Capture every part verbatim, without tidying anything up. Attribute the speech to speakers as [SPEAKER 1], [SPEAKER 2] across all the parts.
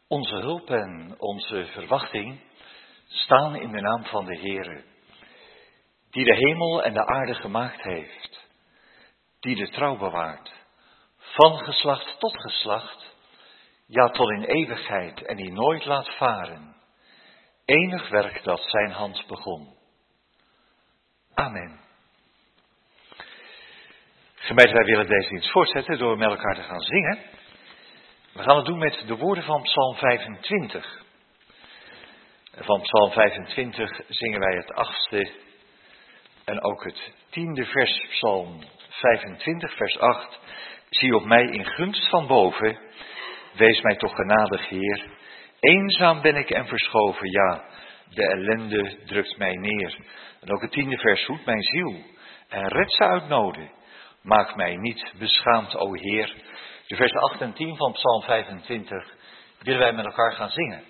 [SPEAKER 1] Onze hulp en onze verwachting staan in de naam van de Heere, die de hemel en de aarde gemaakt heeft, die de trouw bewaart, van geslacht tot geslacht, ja tot in eeuwigheid en die nooit laat varen, enig werk dat zijn hand begon. Amen. Gemeente, wij willen deze dienst voortzetten door met elkaar te gaan zingen. We gaan het doen met de woorden van Psalm vijfentwintig. Van Psalm vijfentwintig zingen wij het achtste en ook het tiende vers, Psalm vijfentwintig, vers acht. Zie op mij in gunst van boven, wees mij toch genadig, Heer. Eenzaam ben ik en verschoven, ja, de ellende drukt mij neer. En ook het tiende vers, hoed mijn ziel en red ze uit noden. Maak mij niet beschaamd, o Heer. De versen acht en tien van Psalm vijfentwintig willen wij met elkaar gaan zingen.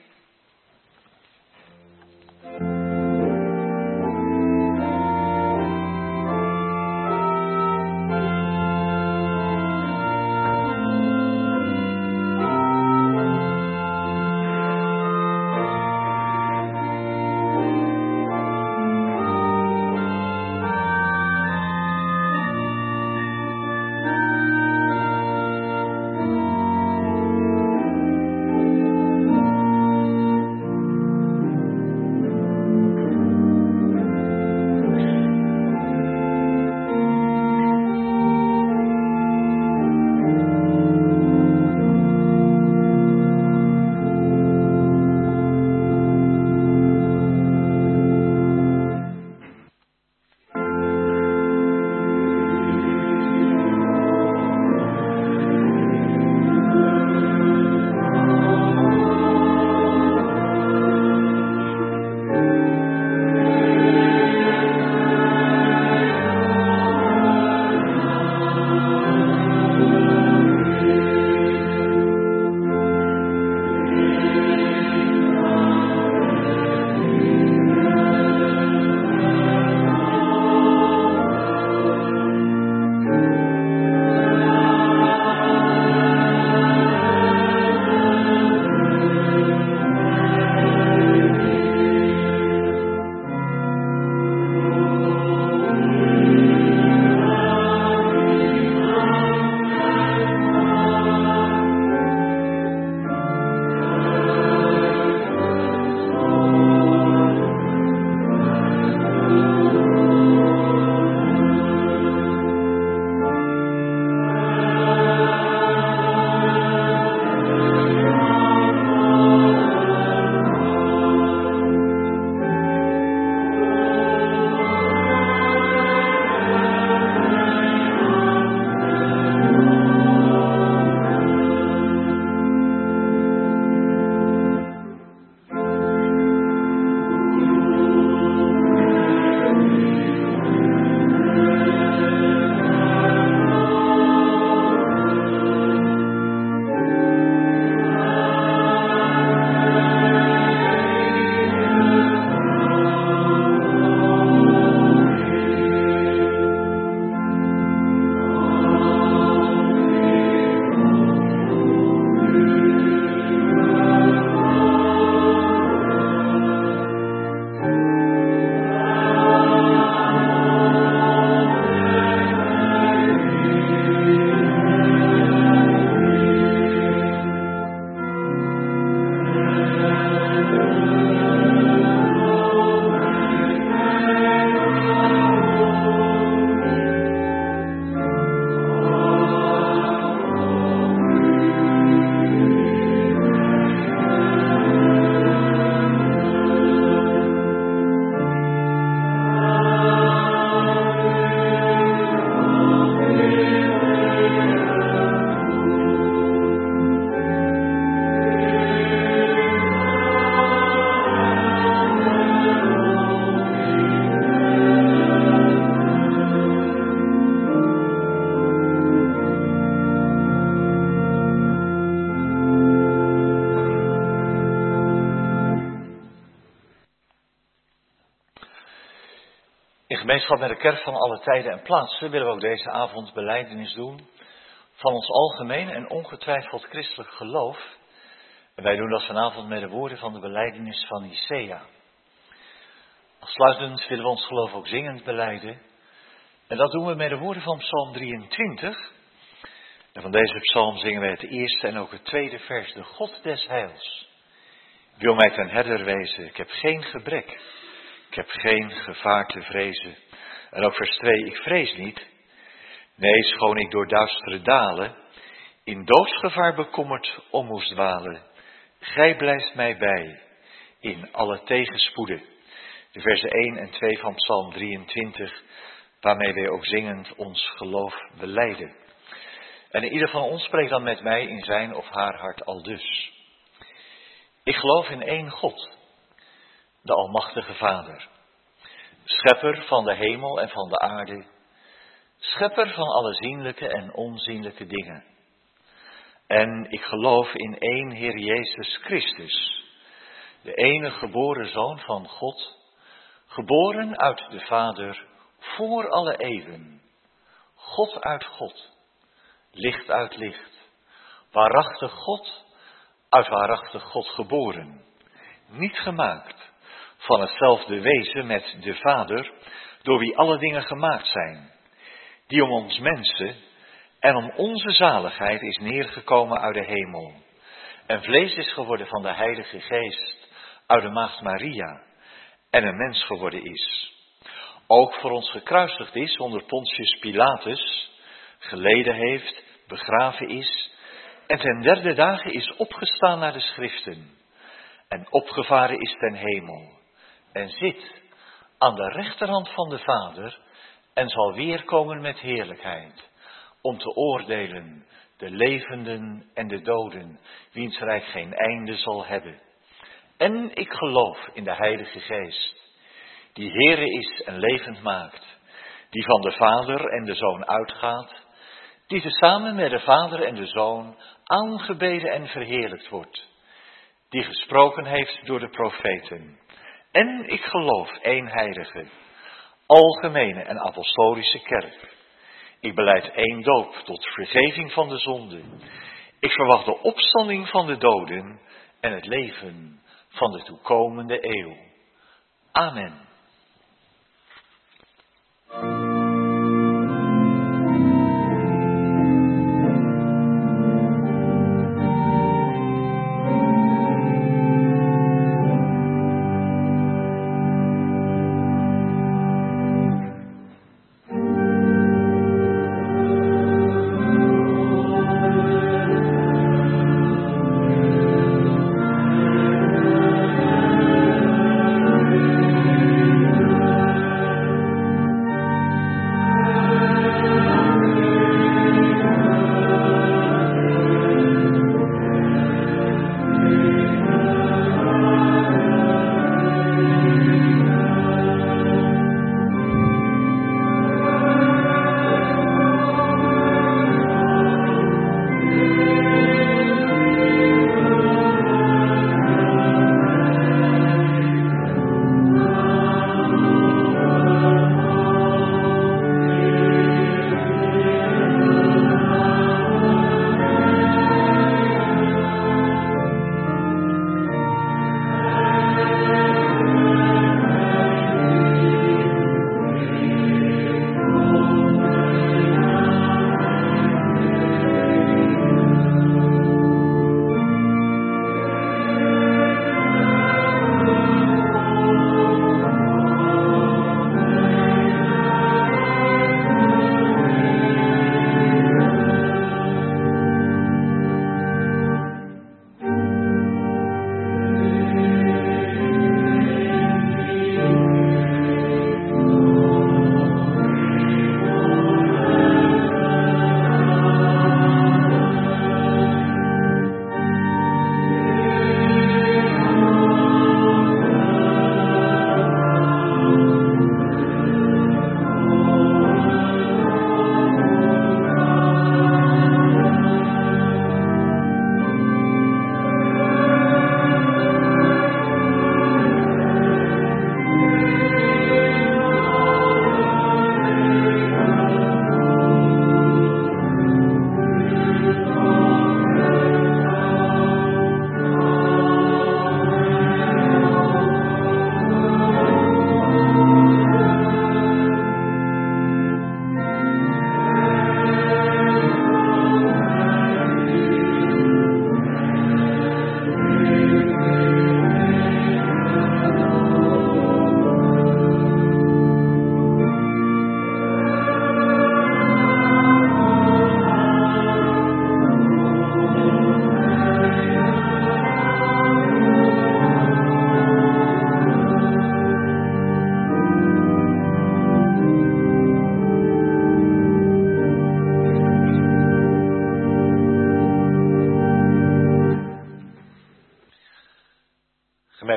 [SPEAKER 1] gemeenschap met de kerk van alle tijden en plaatsen willen we ook deze avond belijdenis doen van ons algemeen en ongetwijfeld christelijk geloof. En wij doen dat vanavond met de woorden van de belijdenis van Nicea. Afsluitend willen we ons geloof ook zingend belijden. En dat doen we met de woorden van Psalm drieëntwintig. En van deze psalm zingen wij het eerste en ook het tweede vers. De God des heils wil mij ten herder wezen. Ik heb geen gebrek. Ik heb geen gevaar te vrezen. En ook vers twee. Ik vrees niet. Nee, schoon ik door duistere dalen in doodsgevaar bekommerd om moest dwalen. Gij blijft mij bij in alle tegenspoeden. De versen één en twee van Psalm drieëntwintig, waarmee wij ook zingend ons geloof belijden. En ieder van ons spreekt dan met mij in zijn of haar hart aldus. Ik geloof in één God, de Almachtige Vader, schepper van de hemel en van de aarde, schepper van alle zienlijke en onzienlijke dingen. En ik geloof in één Heer Jezus Christus, de enige geboren Zoon van God, geboren uit de Vader voor alle eeuwen, God uit God, licht uit licht, waarachtig God, uit waarachtig God geboren, niet gemaakt, van hetzelfde wezen met de Vader, door wie alle dingen gemaakt zijn, die om ons mensen en om onze zaligheid is neergekomen uit de hemel, en vlees is geworden van de Heilige Geest, uit de Maagd Maria, en een mens geworden is. Ook voor ons gekruisigd is onder Pontius Pilatus, geleden heeft, begraven is, en ten derde dagen is opgestaan naar de schriften, en opgevaren is ten hemel, en zit aan de rechterhand van de Vader, en zal weerkomen met heerlijkheid, om te oordelen de levenden en de doden, wiens rijk geen einde zal hebben. En ik geloof in de Heilige Geest, die Heere is en levend maakt, die van de Vader en de Zoon uitgaat, die tezamen met de Vader en de Zoon aangebeden en verheerlijkt wordt, die gesproken heeft door de profeten. En ik geloof één heilige, algemene en apostolische kerk. Ik belijd één doop tot vergeving van de zonde. Ik verwacht de opstanding van de doden en het leven van de toekomende eeuw. Amen.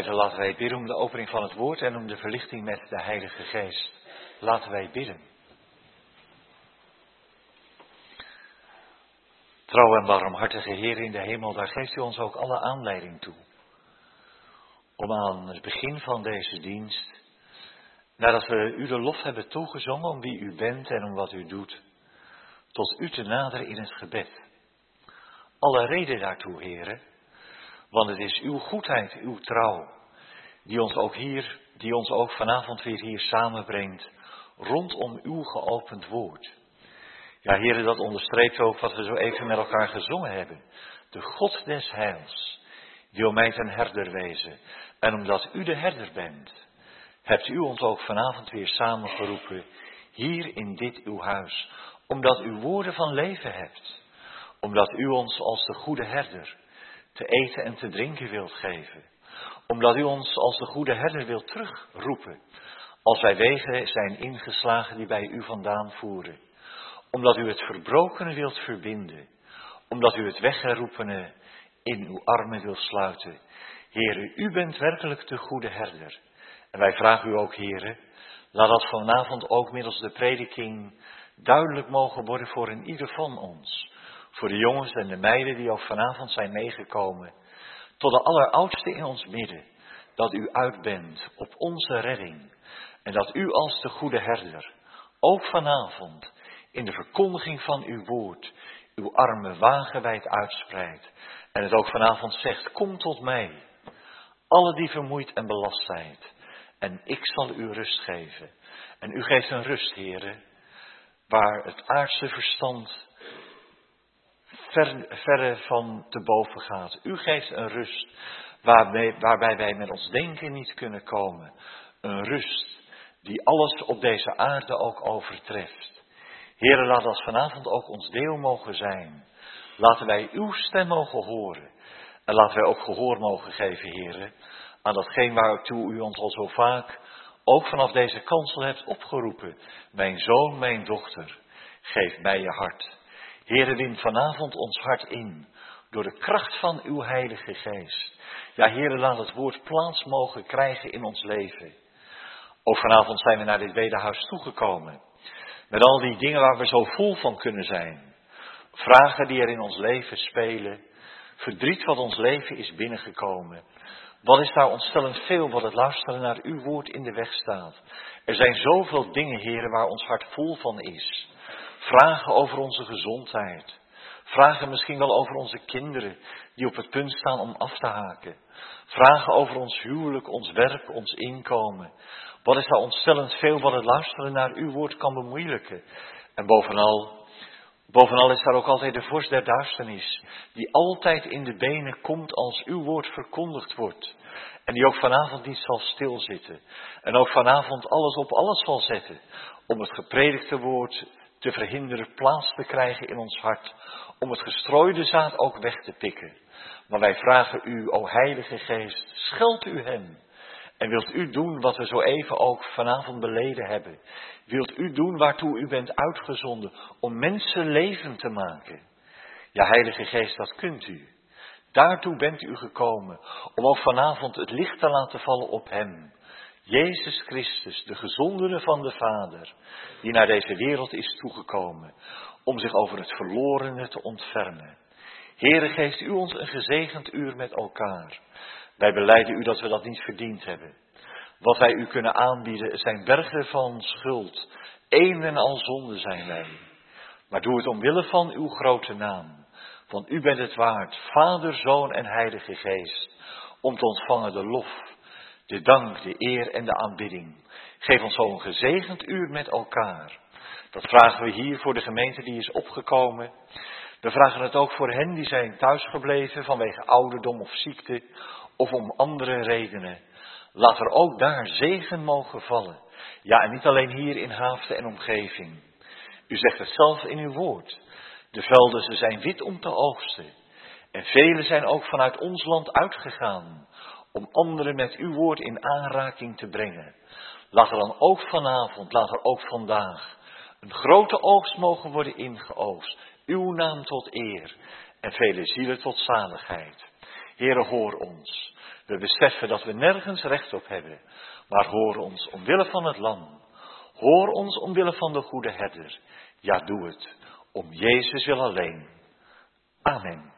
[SPEAKER 1] Gemeente, laten wij bidden om de opening van het woord en om de verlichting met de Heilige Geest. Laten wij bidden. Trouw en barmhartige Heer in de hemel, daar geeft u ons ook alle aanleiding toe. Om aan het begin van deze dienst, nadat we u de lof hebben toegezongen om wie u bent en om wat u doet, tot u te naderen in het gebed. Alle reden daartoe, Heere, want het is uw goedheid, uw trouw, die ons ook hier, die ons ook vanavond weer hier samenbrengt, rondom uw geopend woord. Ja, Heere, dat onderstreept ook wat we zo even met elkaar gezongen hebben. De God des heils wil mij ten herder wezen. En omdat u de herder bent, hebt u ons ook vanavond weer samengeroepen, hier in dit uw huis. Omdat u woorden van leven hebt. Omdat u ons als de goede herder te eten en te drinken wilt geven. Omdat u ons als de goede herder wilt terugroepen, als wij wegen zijn ingeslagen die bij u vandaan voeren. Omdat u het verbrokene wilt verbinden. Omdat u het weggeroepene in uw armen wilt sluiten. Heere, u bent werkelijk de goede herder. En wij vragen u ook, Heere, laat dat vanavond ook middels de prediking duidelijk mogen worden voor een ieder van ons. Voor de jongens en de meiden die ook vanavond zijn meegekomen. Tot de alleroudste in ons midden. Dat u uit bent op onze redding. En dat u als de goede herder ook vanavond in de verkondiging van uw woord uw armen wagenwijd uitspreidt. En het ook vanavond zegt, kom tot mij, alle die vermoeid en belast zijn. En ik zal u rust geven. En u geeft een rust, Heere, waar het aardse verstand ver, verre van te boven gaat. U geeft een rust waarbij, waarbij wij met ons denken niet kunnen komen. Een rust die alles op deze aarde ook overtreft. Heere, laat dat vanavond ook ons deel mogen zijn. Laten wij uw stem mogen horen. En laten wij ook gehoor mogen geven, Heere, aan datgene waartoe u ons al zo vaak, ook vanaf deze kansel hebt opgeroepen. Mijn zoon, mijn dochter, geef mij je hart. Heere, win vanavond ons hart in, door de kracht van uw Heilige Geest. Ja, Heere, laat het woord plaats mogen krijgen in ons leven. Ook vanavond zijn we naar dit bedehuis toegekomen. Met al die dingen waar we zo vol van kunnen zijn. Vragen die er in ons leven spelen. Verdriet wat ons leven is binnengekomen. Wat is daar ontstellend veel wat het luisteren naar uw woord in de weg staat. Er zijn zoveel dingen, Heere, waar ons hart vol van is. Vragen over onze gezondheid. Vragen misschien wel over onze kinderen die op het punt staan om af te haken. Vragen over ons huwelijk, ons werk, ons inkomen. Wat is daar ontstellend veel wat het luisteren naar uw woord kan bemoeilijken. En bovenal, bovenal is daar ook altijd de vorst der duisternis. Die altijd in de benen komt als uw woord verkondigd wordt. En die ook vanavond niet zal stilzitten. En ook vanavond alles op alles zal zetten. Om het gepredikte woord te verhinderen plaats te krijgen in ons hart. Om het gestrooide zaad ook weg te pikken. Maar wij vragen u, o Heilige Geest, scheld u hem. En wilt u doen wat we zo even ook vanavond beleden hebben. Wilt u doen waartoe u bent uitgezonden om mensen levend te maken. Ja, Heilige Geest, dat kunt u. Daartoe bent u gekomen om ook vanavond het licht te laten vallen op hem. Jezus Christus, de gezondene van de Vader, die naar deze wereld is toegekomen, om zich over het verlorene te ontfermen. Heere, geeft u ons een gezegend uur met elkaar. Wij belijden u dat we dat niet verdiend hebben. Wat wij u kunnen aanbieden zijn bergen van schuld. Een en al zonde zijn wij. Maar doe het omwille van uw grote naam. Want u bent het waard, Vader, Zoon en Heilige Geest, om te ontvangen de lof, de dank, de eer en de aanbidding. Geef ons zo een gezegend uur met elkaar. Dat vragen we hier voor de gemeente die is opgekomen. We vragen het ook voor hen die zijn thuisgebleven vanwege ouderdom of ziekte of om andere redenen. Laat er ook daar zegen mogen vallen. Ja, en niet alleen hier in Haaften en omgeving. U zegt het zelf in uw woord. De velden, ze zijn wit om te oogsten. En velen zijn ook vanuit ons land uitgegaan om anderen met uw woord in aanraking te brengen. Laat er dan ook vanavond, laat er ook vandaag een grote oogst mogen worden ingeoogst. Uw naam tot eer en vele zielen tot zaligheid. Heere, hoor ons. We beseffen dat we nergens recht op hebben. Maar hoor ons omwille van het lam. Hoor ons omwille van de goede herder. Ja, doe het. Om Jezus wil alleen. Amen.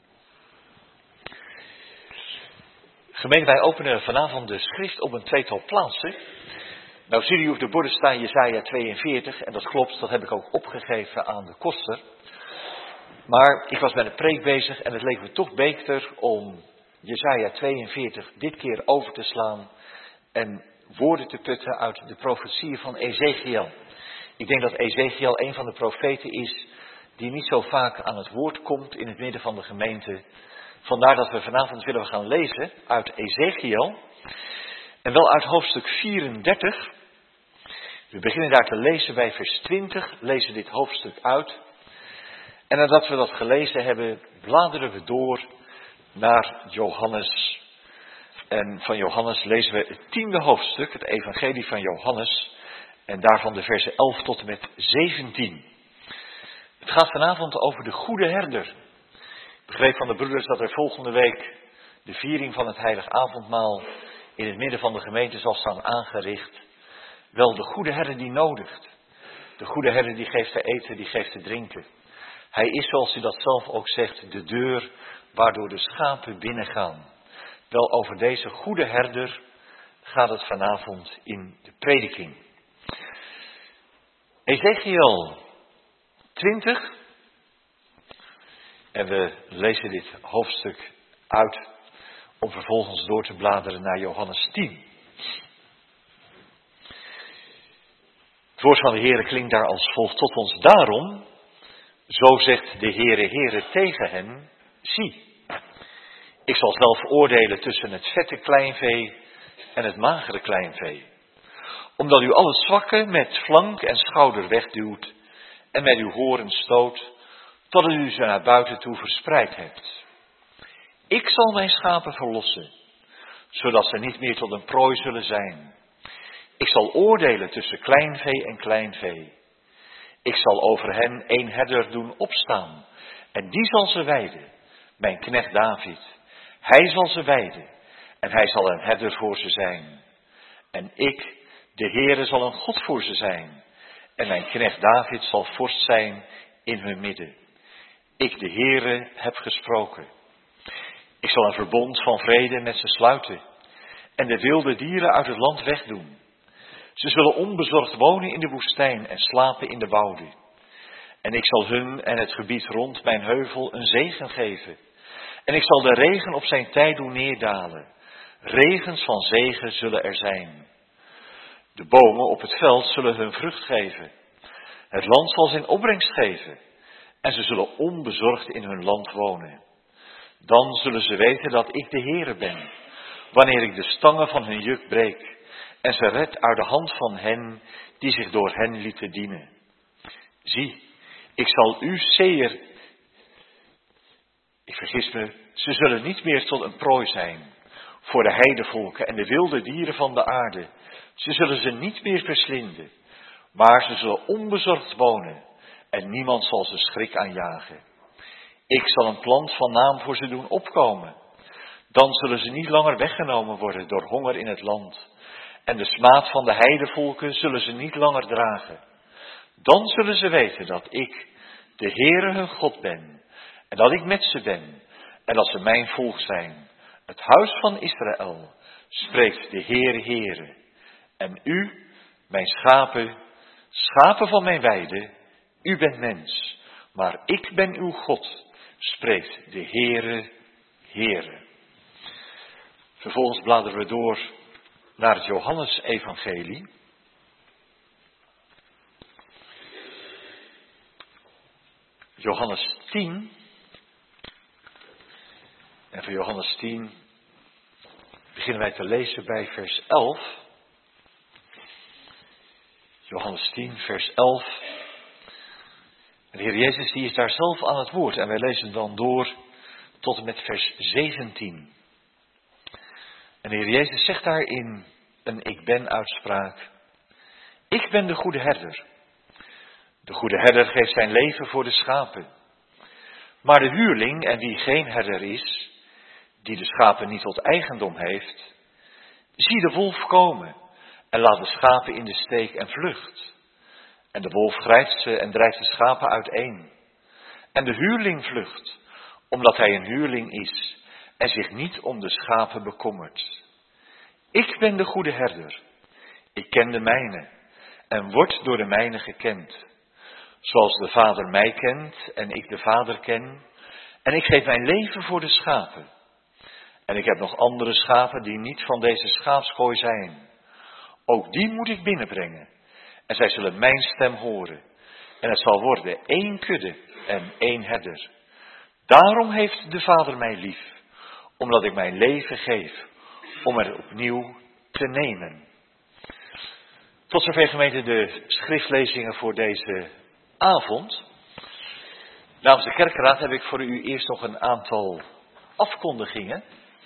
[SPEAKER 1] Gemeente, wij openen vanavond de schrift op een tweetal plaatsen. Nou zie je op de borden staan Jesaja tweeënveertig. En dat klopt, dat heb ik ook opgegeven aan de koster. Maar ik was met een preek bezig en het leek me toch beter om Jesaja tweeënveertig dit keer over te slaan. En woorden te putten uit de profetieën van Ezechiel. Ik denk dat Ezechiel een van de profeten is die niet zo vaak aan het woord komt in het midden van de gemeente. Vandaar dat we vanavond willen gaan lezen uit Ezechiel. En wel uit hoofdstuk vierendertig. We beginnen daar te lezen bij vers twintig, lezen dit hoofdstuk uit. En nadat we dat gelezen hebben, bladeren we door naar Johannes. En van Johannes lezen we het tiende hoofdstuk, het evangelie van Johannes. En daarvan de versen elf tot en met zeventien. Het gaat vanavond over de goede herder. Ik begreep van de broeders dat er volgende week de viering van het heilig avondmaal in het midden van de gemeente zal staan aangericht. Wel, de goede herder die nodigt. De goede herder die geeft te eten, die geeft te drinken. Hij is, zoals hij dat zelf ook zegt, de deur waardoor de schapen binnengaan. Wel, over deze goede herder gaat het vanavond in de prediking. Ezechiel twintig. En we lezen dit hoofdstuk uit om vervolgens door te bladeren naar Johannes tien. Het woord van de Heere klinkt daar als volgt tot ons. Daarom, zo zegt de Heere, Heere tegen hen, zie, ik zal zelf oordelen tussen het vette kleinvee en het magere kleinvee. Omdat u al het zwakke met flank en schouder wegduwt en met uw horen stoot, totdat u ze naar buiten toe verspreid hebt. Ik zal mijn schapen verlossen, zodat ze niet meer tot een prooi zullen zijn. Ik zal oordelen tussen kleinvee en kleinvee. Ik zal over hen een herder doen opstaan, en die zal ze weiden, mijn knecht David. Hij zal ze weiden, en hij zal een herder voor ze zijn. En ik, de Heere, zal een God voor ze zijn, en mijn knecht David zal vorst zijn in hun midden. Ik, de Heere, heb gesproken. Ik zal een verbond van vrede met ze sluiten, en de wilde dieren uit het land wegdoen. Ze zullen onbezorgd wonen in de woestijn en slapen in de wouden. En ik zal hun en het gebied rond mijn heuvel een zegen geven. En ik zal de regen op zijn tijd doen neerdalen. Regens van zegen zullen er zijn. De bomen op het veld zullen hun vrucht geven. Het land zal zijn opbrengst geven. En ze zullen onbezorgd in hun land wonen. Dan zullen ze weten dat ik de Heere ben, wanneer ik de stangen van hun juk breek. En ze red uit de hand van hen die zich door hen lieten dienen. Zie, ik zal u zeer... Ik vergis me, ze zullen niet meer tot een prooi zijn voor de heidevolken en de wilde dieren van de aarde. Ze zullen ze niet meer verslinden, maar ze zullen onbezorgd wonen en niemand zal ze schrik aanjagen. Ik zal een plant van naam voor ze doen opkomen. Dan zullen ze niet langer weggenomen worden door honger in het land. En de smaad van de heidevolken zullen ze niet langer dragen. Dan zullen ze weten dat ik, de Heere hun God ben. En dat ik met ze ben. En dat ze mijn volk zijn. Het huis van Israël, spreekt de Heere, Heere. En u, mijn schapen, schapen van mijn weide, u bent mens. Maar ik ben uw God, spreekt de Heere, Heere. Vervolgens bladeren we door naar het Johannes-evangelie. Johannes tien. En voor Johannes tien beginnen wij te lezen bij vers elf. Johannes tien, vers elf. En de Heer Jezus die is daar zelf aan het woord. En wij lezen dan door tot en met vers zeventien. En de Heer Jezus zegt daar in een ik ben uitspraak. Ik ben de goede herder. De goede herder geeft zijn leven voor de schapen. Maar de huurling, en wie geen herder is, die de schapen niet tot eigendom heeft. Zie de wolf komen en laat de schapen in de steek en vlucht. En de wolf grijpt ze en drijft de schapen uiteen. En de huurling vlucht, omdat hij een huurling is en zich niet om de schapen bekommert. Ik ben de goede herder. Ik ken de mijne en word door de mijne gekend. Zoals de Vader mij kent en ik de Vader ken. En ik geef mijn leven voor de schapen. En ik heb nog andere schapen die niet van deze schaapskooi zijn. Ook die moet ik binnenbrengen. En zij zullen mijn stem horen. En het zal worden één kudde en één herder. Daarom heeft de Vader mij lief. Omdat ik mijn leven geef. Om er opnieuw te nemen. Tot zover gemeente de schriftlezingen voor deze avond. Namens de kerkraad heb ik voor u eerst nog een aantal afkondigingen.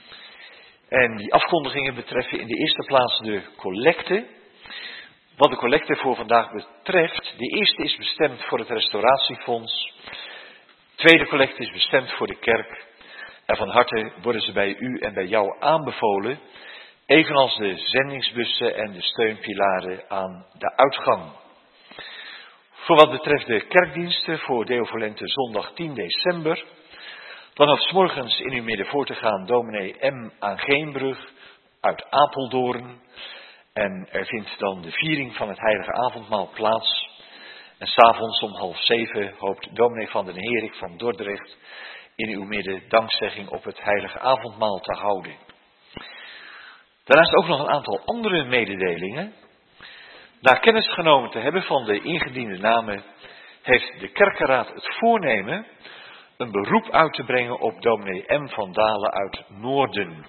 [SPEAKER 1] En die afkondigingen betreffen in de eerste plaats de collecte. Wat de collecte voor vandaag betreft, de eerste is bestemd voor het restauratiefonds. De tweede collecte is bestemd voor de kerk. En van harte worden ze bij u en bij jou aanbevolen. Evenals de zendingsbussen en de steunpilaren aan de uitgang. Voor wat betreft de kerkdiensten voor Deo Volente zondag tien december. Dan had 's morgens in uw midden voor te gaan dominee M. aan Geenbrug uit Apeldoorn. En er vindt dan de viering van het heilige avondmaal plaats. En 's avonds om half zeven hoopt dominee van den Herik van Dordrecht in uw midden dankzegging op het heilige avondmaal te houden. Daarnaast ook nog een aantal andere mededelingen. Na kennis genomen te hebben van de ingediende namen, heeft de kerkenraad het voornemen een beroep uit te brengen op dominee M. van Dalen uit Noorden.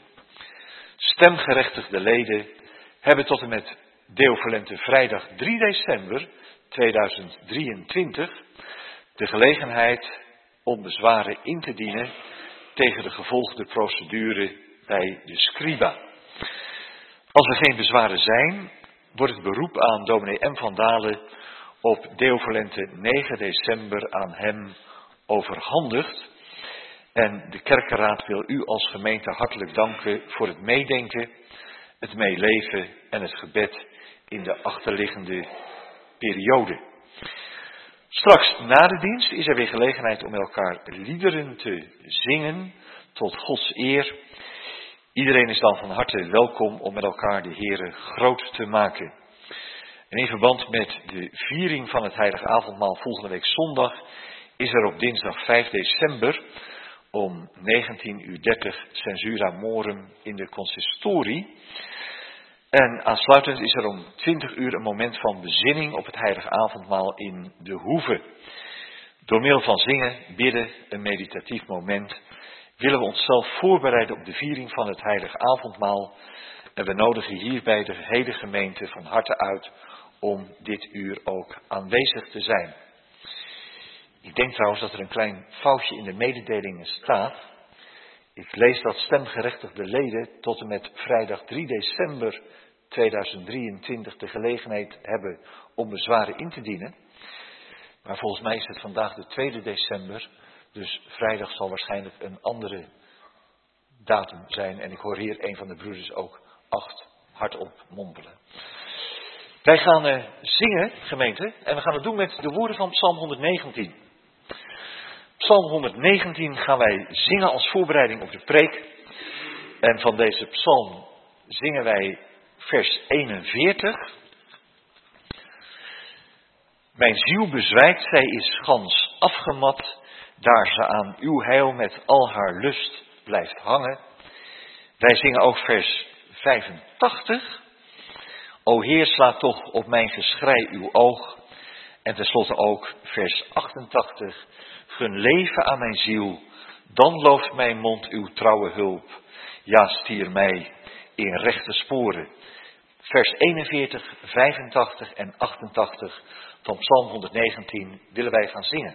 [SPEAKER 1] Stemgerechtigde leden hebben tot en met Deo Volente vrijdag drie december tweeduizend drieëntwintig de gelegenheid om bezwaren in te dienen tegen de gevolgde procedure bij de scriba. Als er geen bezwaren zijn, wordt het beroep aan dominee M. van Dalen op Deo Volente negen december aan hem overhandigd. En de kerkenraad wil u als gemeente hartelijk danken voor het meedenken, het meeleven en het gebed in de achterliggende periode. Straks na de dienst is er weer gelegenheid om met elkaar liederen te zingen tot Gods eer. Iedereen is dan van harte welkom om met elkaar de Heere groot te maken. En in verband met de viering van het heilige avondmaal volgende week zondag is er op dinsdag vijf december om negentien uur dertig censura morum in de consistorie. En aansluitend is er om twintig uur een moment van bezinning op het heilige avondmaal in de hoeve. Door middel van zingen, bidden, een meditatief moment, willen we onszelf voorbereiden op de viering van het heilige avondmaal. En we nodigen hierbij de hele gemeente van harte uit om dit uur ook aanwezig te zijn. Ik denk trouwens dat er een klein foutje in de mededelingen staat. Ik lees dat stemgerechtigde leden tot en met vrijdag drie december tweeduizend drieëntwintig de gelegenheid hebben om bezwaren in te dienen. Maar volgens mij is het vandaag de tweede december, dus vrijdag zal waarschijnlijk een andere datum zijn. En ik hoor hier een van de broeders ook acht hardop mompelen. Wij gaan uh, zingen, gemeente, en we gaan het doen met de woorden van Psalm honderdnegentien. Psalm honderdnegentien gaan wij zingen als voorbereiding op de preek. En van deze psalm zingen wij vers eenenveertig. Mijn ziel bezwijkt, zij is gans afgemat, daar ze aan uw heil met al haar lust blijft hangen. Wij zingen ook vers vijfentachtig. O Heer, sla toch op mijn geschrei uw oog. En tenslotte ook vers achtentachtig. Gun leven aan mijn ziel, dan looft mijn mond uw trouwe hulp. Ja, stier mij in rechte sporen. Vers eenenveertig, vijfentachtig en achtentachtig van Psalm honderdnegentien willen wij gaan zingen.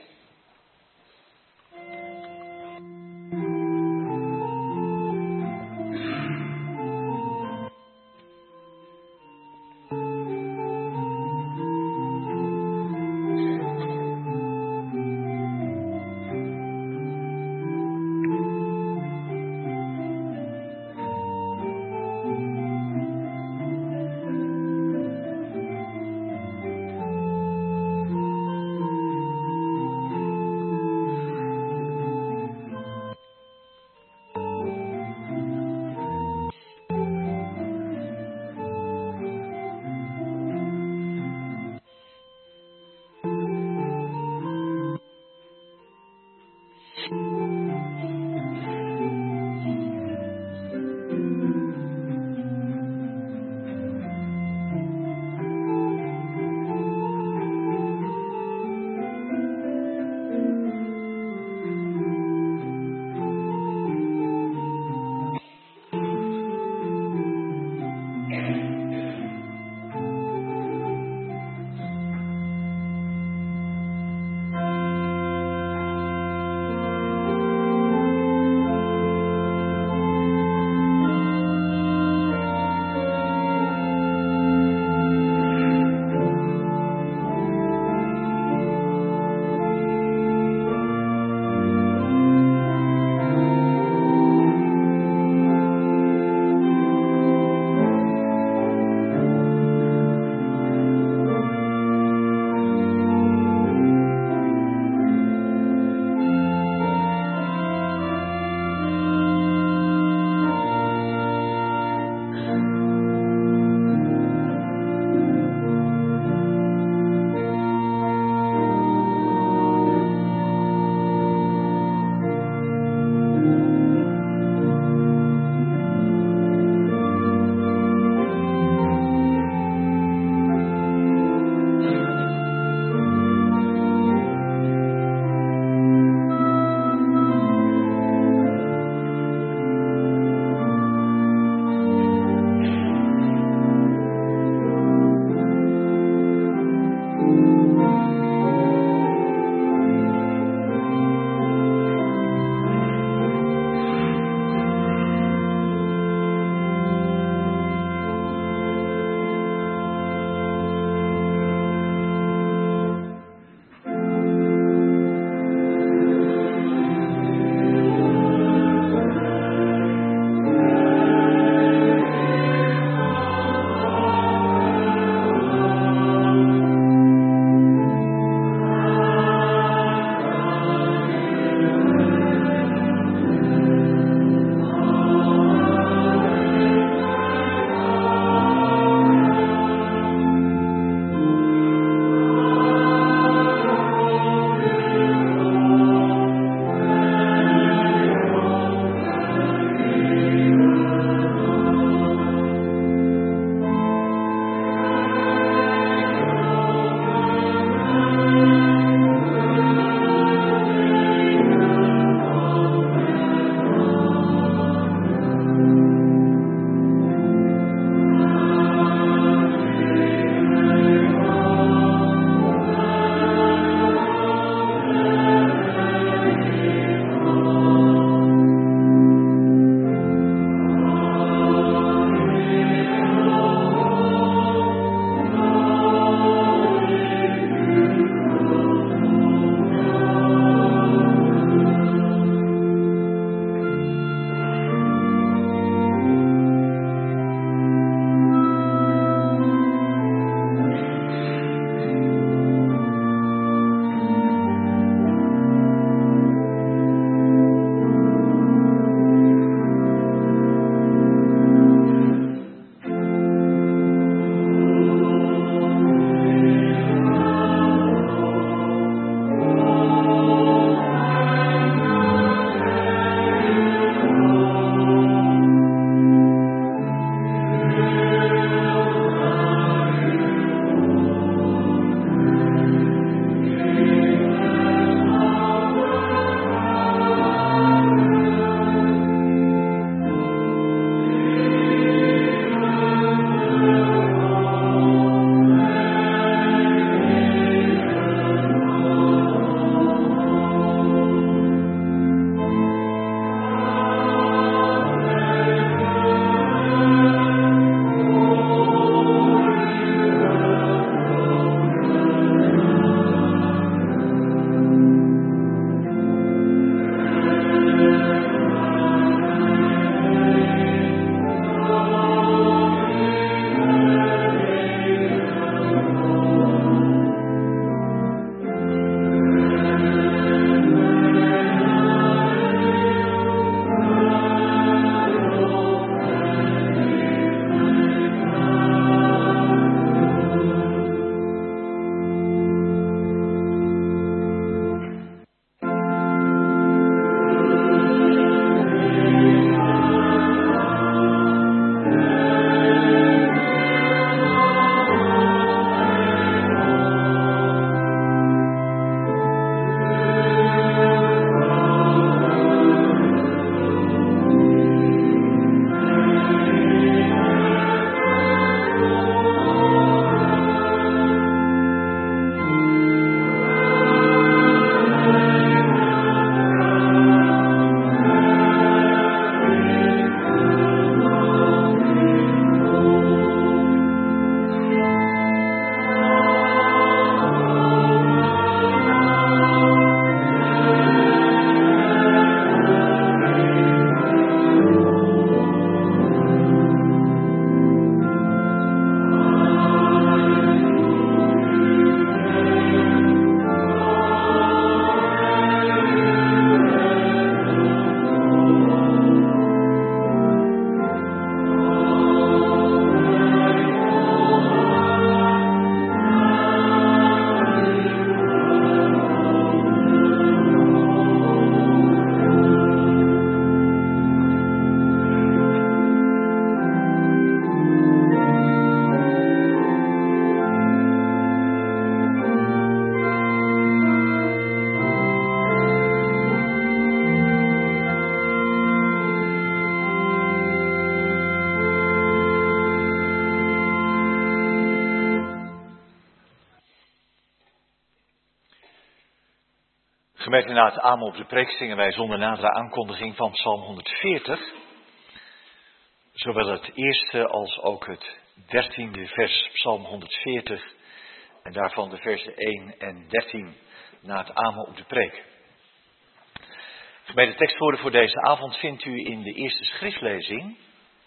[SPEAKER 1] Gemeente, na het amen op de preek zingen wij zonder nadere aankondiging van Psalm honderdveertig. Zowel het eerste als ook het dertiende vers, Psalm honderdveertig. En daarvan de versen één en dertien na het amen op de preek. Gemeente, tekstwoorden voor deze avond vindt u in de eerste schriftlezing,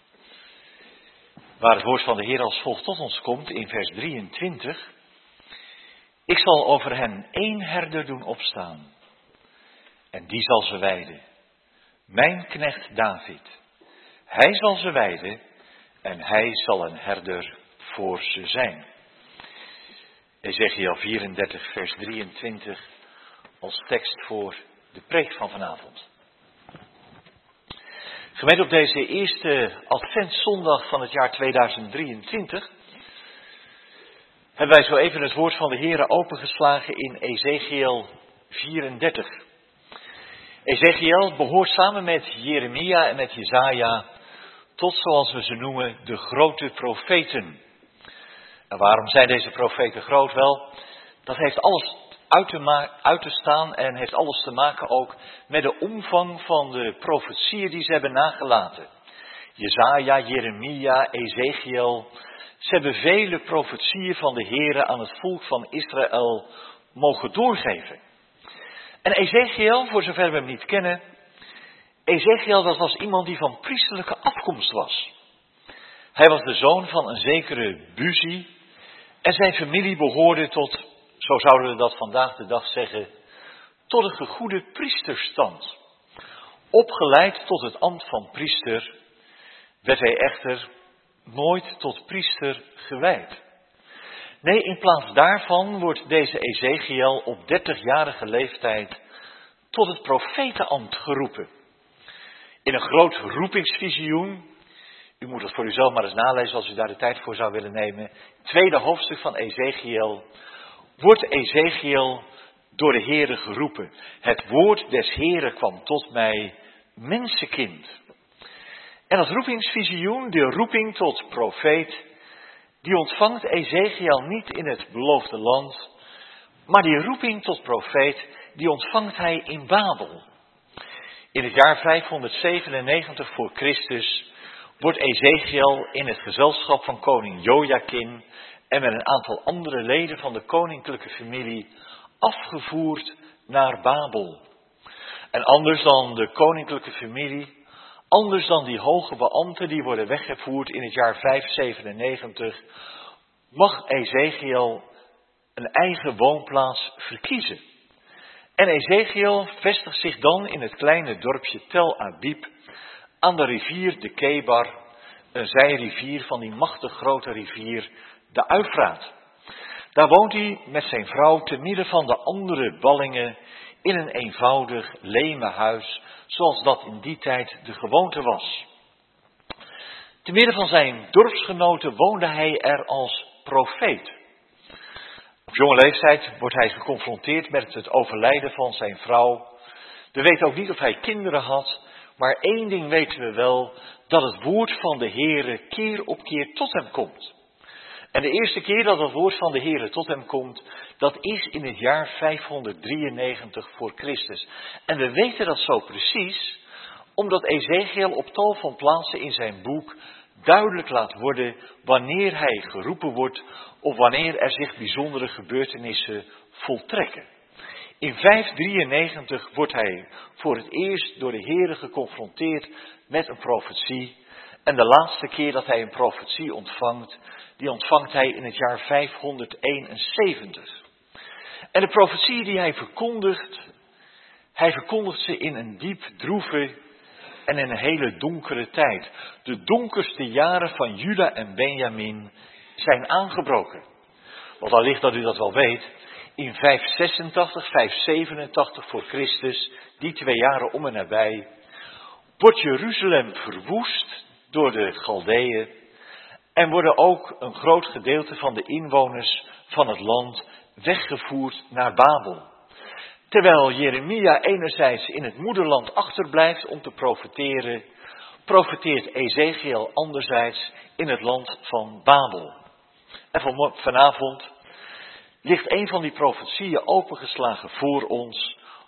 [SPEAKER 1] waar het woord van de Heer als volgt tot ons komt in vers drieëntwintig. Ik zal over hen één herder doen opstaan, en die zal ze weiden. Mijn knecht David. Hij zal ze weiden, en hij zal een herder voor ze zijn. Ezechiël vierendertig, vers drieëntwintig, als tekst voor de preek van vanavond. Gemeente, op deze eerste adventszondag van het jaar tweeduizend drieëntwintig... hebben wij zo even het woord van de Heere opengeslagen in Ezechiël vierendertig. Ezechiël behoort samen met Jeremia en met Jesaja tot, zoals we ze noemen, de grote profeten. En waarom zijn deze profeten groot? Wel, dat heeft alles uit te, ma- uit te staan en heeft alles te maken ook met de omvang van de profetieën die ze hebben nagelaten. Jesaja, Jeremia, Ezechiël, ze hebben vele profetieën van de Heere aan het volk van Israël mogen doorgeven. En Ezechiël, voor zover we hem niet kennen, Ezechiël dat was iemand die van priesterlijke afkomst was. Hij was de zoon van een zekere Buzi en zijn familie behoorde tot, zo zouden we dat vandaag de dag zeggen, tot een gegoede priesterstand. Opgeleid tot het ambt van priester, werd hij echter nooit tot priester gewijd. Nee, in plaats daarvan wordt deze Ezechiël op dertigjarige leeftijd tot het profetenambt geroepen. In een groot roepingsvisioen, u moet het voor uzelf maar eens nalezen als u daar de tijd voor zou willen nemen, tweede hoofdstuk van Ezechiël, wordt Ezechiël door de Heere geroepen. Het woord des Heeren kwam tot mij, mensenkind. En dat roepingsvisioen, de roeping tot profeet, die ontvangt Ezechiël niet in het beloofde land, maar die roeping tot profeet, die ontvangt hij in Babel. In het jaar vijfhonderdzevenennegentig voor Christus wordt Ezechiël in het gezelschap van koning Jojakim en met een aantal andere leden van de koninklijke familie afgevoerd naar Babel. En anders dan de koninklijke familie, anders dan die hoge beambten die worden weggevoerd in het jaar vijfhonderdzevenennegentig, mag Ezechiël een eigen woonplaats verkiezen. En Ezechiël vestigt zich dan in het kleine dorpje Tel Abib aan de rivier de Kebar, een zijrivier van die machtig grote rivier, de Uifraat. Daar woont hij met zijn vrouw te midden van de andere ballingen in een eenvoudig leme huis, zoals dat in die tijd de gewoonte was. Te midden van zijn dorpsgenoten woonde hij er als profeet. Op jonge leeftijd wordt hij geconfronteerd met het overlijden van zijn vrouw. We weten ook niet of hij kinderen had, maar één ding weten we wel, dat het woord van de Heere keer op keer tot hem komt. En de eerste keer dat het woord van de Heere tot hem komt, dat is in het jaar vijfhonderddrieënnegentig voor Christus. En we weten dat zo precies, omdat Ezechiël op tal van plaatsen in zijn boek duidelijk laat worden wanneer hij geroepen wordt of wanneer er zich bijzondere gebeurtenissen voltrekken. In vijfhonderddrieënnegentig wordt hij voor het eerst door de Heere geconfronteerd met een profetie. En de laatste keer dat hij een profetie ontvangt, die ontvangt hij in het jaar vijfhonderdeenenzeventig. En de profetie die hij verkondigt, hij verkondigt ze in een diep droeve en in een hele donkere tijd. De donkerste jaren van Juda en Benjamin zijn aangebroken. Want allicht dat u dat wel weet, in vijfhonderdzesentachtig, vijfhonderdzevenentachtig voor Christus, die twee jaren om en nabij, wordt Jeruzalem verwoest door de Galdeeën en worden ook een groot gedeelte van de inwoners van het land weggevoerd naar Babel. Terwijl Jeremia enerzijds in het moederland achterblijft om te profeteren, profeteert Ezechiël anderzijds in het land van Babel. En vanavond ligt een van die profetieën opengeslagen voor ons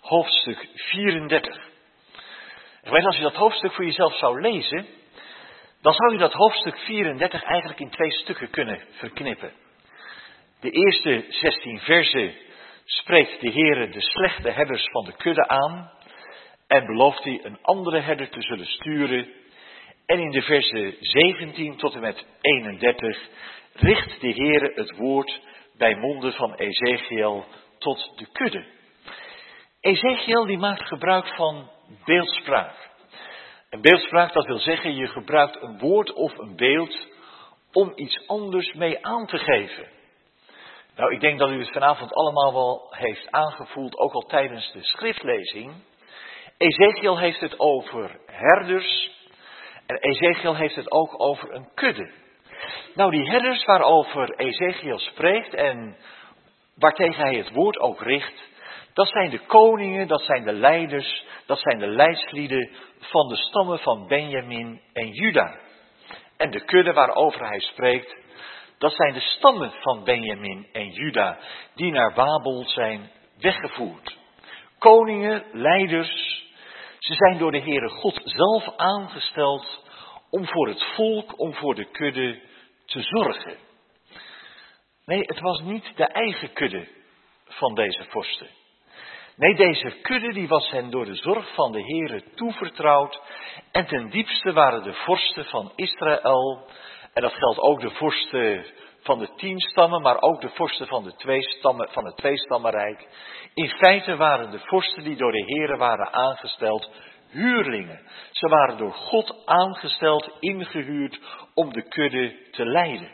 [SPEAKER 1] hoofdstuk vierendertig. En weet, als je dat hoofdstuk voor jezelf zou lezen, dan zou je dat hoofdstuk vierendertig eigenlijk in twee stukken kunnen verknippen. De eerste zestien verzen spreekt de Heere de slechte herders van de kudde aan en belooft hij een andere herder te zullen sturen. En in de versen zeventien tot en met eenendertig richt de Heere het woord bij monden van Ezechiel tot de kudde. Ezechiel die maakt gebruik van beeldspraak. En beeldspraak, dat wil zeggen, je gebruikt een woord of een beeld om iets anders mee aan te geven. Nou, ik denk dat u het vanavond allemaal wel heeft aangevoeld, ook al tijdens de schriftlezing. Ezechiel heeft het over herders en Ezechiel heeft het ook over een kudde. Nou, die herders waarover Ezechiel spreekt en waartegen hij het woord ook richt, dat zijn de koningen, dat zijn de leiders, dat zijn de leidslieden van de stammen van Benjamin en Juda. En de kudde waarover hij spreekt, dat zijn de stammen van Benjamin en Juda die naar Babel zijn weggevoerd. Koningen, leiders, ze zijn door de Heere God zelf aangesteld om voor het volk, om voor de kudde te zorgen. Nee, het was niet de eigen kudde van deze vorsten. Nee, deze kudde die was hen door de zorg van de Heere toevertrouwd. En ten diepste waren de vorsten van Israël, en dat geldt ook de vorsten van de tien stammen, maar ook de vorsten van, de twee stammen, van het tweestammenrijk. In feite waren de vorsten die door de Heere waren aangesteld huurlingen. Ze waren door God aangesteld, ingehuurd om de kudde te leiden.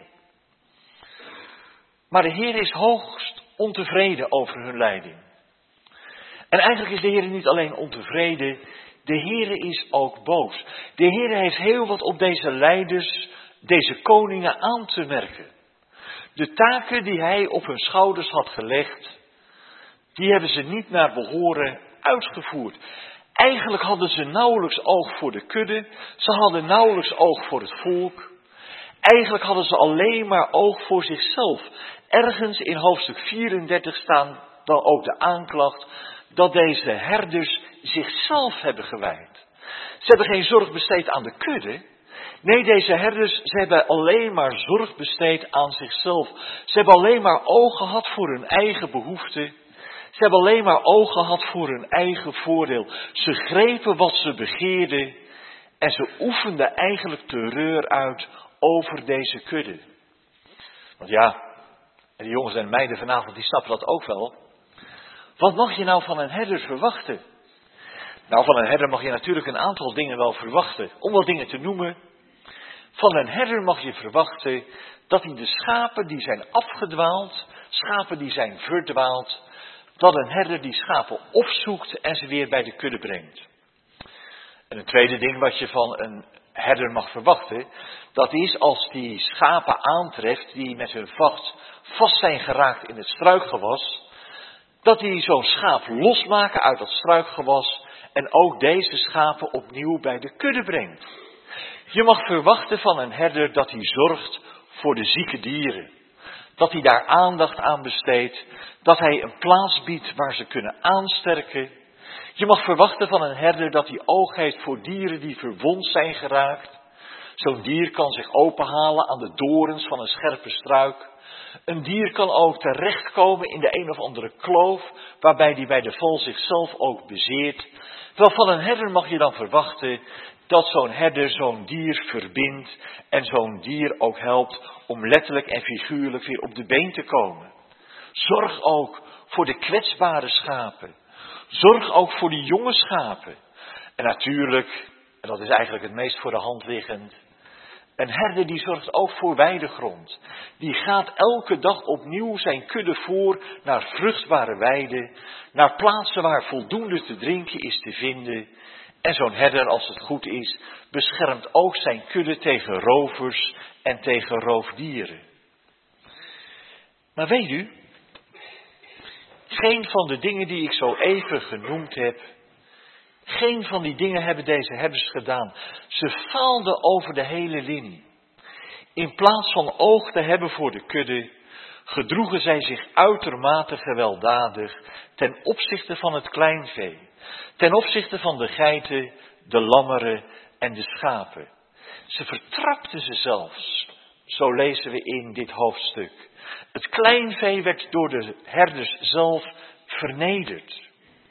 [SPEAKER 1] Maar de Heer is hoogst ontevreden over hun leiding. En eigenlijk is de Heer niet alleen ontevreden, de Heer is ook boos. De Heer heeft heel wat op deze leiders, deze koningen aan te merken. De taken die hij op hun schouders had gelegd, die hebben ze niet naar behoren uitgevoerd. Eigenlijk hadden ze nauwelijks oog voor de kudde, ze hadden nauwelijks oog voor het volk. Eigenlijk hadden ze alleen maar oog voor zichzelf. Ergens in hoofdstuk vierendertig staan dan ook de aanklacht dat deze herders zichzelf hebben gewijd. Ze hebben geen zorg besteed aan de kudde. Nee, deze herders, ze hebben alleen maar zorg besteed aan zichzelf. Ze hebben alleen maar oog gehad voor hun eigen behoeften. Ze hebben alleen maar oog gehad voor hun eigen voordeel. Ze grepen wat ze begeerden en ze oefenden eigenlijk terreur uit over deze kudde. Want ja, en die jongens en meiden vanavond, die snappen dat ook wel. Wat mag je nou van een herder verwachten? Nou, van een herder mag je natuurlijk een aantal dingen wel verwachten. Om wat dingen te noemen. Van een herder mag je verwachten dat hij de schapen die zijn afgedwaald, schapen die zijn verdwaald, dat een herder die schapen opzoekt en ze weer bij de kudde brengt. En een tweede ding wat je van een herder mag verwachten, dat is als die schapen aantreft die met hun vacht vast zijn geraakt in het struikgewas, dat die zo'n schaap losmaken uit dat struikgewas en ook deze schapen opnieuw bij de kudde brengt. Je mag verwachten van een herder dat hij zorgt voor de zieke dieren. Dat hij daar aandacht aan besteedt. Dat hij een plaats biedt waar ze kunnen aansterken. Je mag verwachten van een herder dat hij oog heeft voor dieren die verwond zijn geraakt. Zo'n dier kan zich openhalen aan de dorens van een scherpe struik. Een dier kan ook terechtkomen in de een of andere kloof, waarbij die bij de val zichzelf ook bezeert. Wel, van een herder mag je dan verwachten dat zo'n herder zo'n dier verbindt en zo'n dier ook helpt om letterlijk en figuurlijk weer op de been te komen. Zorg ook voor de kwetsbare schapen. Zorg ook voor de jonge schapen. En natuurlijk, en dat is eigenlijk het meest voor de hand liggend, een herder die zorgt ook voor weidegrond. Die gaat elke dag opnieuw zijn kudde voor naar vruchtbare weiden, naar plaatsen waar voldoende te drinken is te vinden. En zo'n herder, als het goed is, beschermt ook zijn kudde tegen rovers en tegen roofdieren. Maar weet u, geen van de dingen die ik zo even genoemd heb, geen van die dingen hebben deze herders gedaan. Ze faalden over de hele linie. In plaats van oog te hebben voor de kudde, gedroegen zij zich uitermate gewelddadig ten opzichte van het kleinvee, ten opzichte van de geiten, de lammeren en de schapen. Ze vertrapten ze zelfs, zo lezen we in dit hoofdstuk. Het kleinvee werd door de herders zelf vernederd.